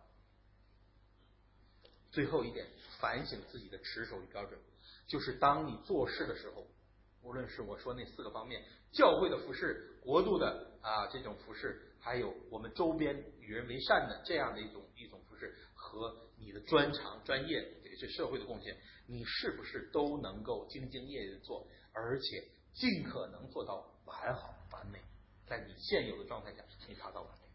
最后一点，反省自己的持守与标准，就是当你做事的时候，无论是我说那四个方面，教会的服事、国度的啊这种服事，还有我们周边与人为善的这样的一种一种服事，和你的专长、专业也是社会的贡献，你是不是都能够兢兢业业的做，而且尽可能做到完好完美，在你现有的状态下，你达到完美。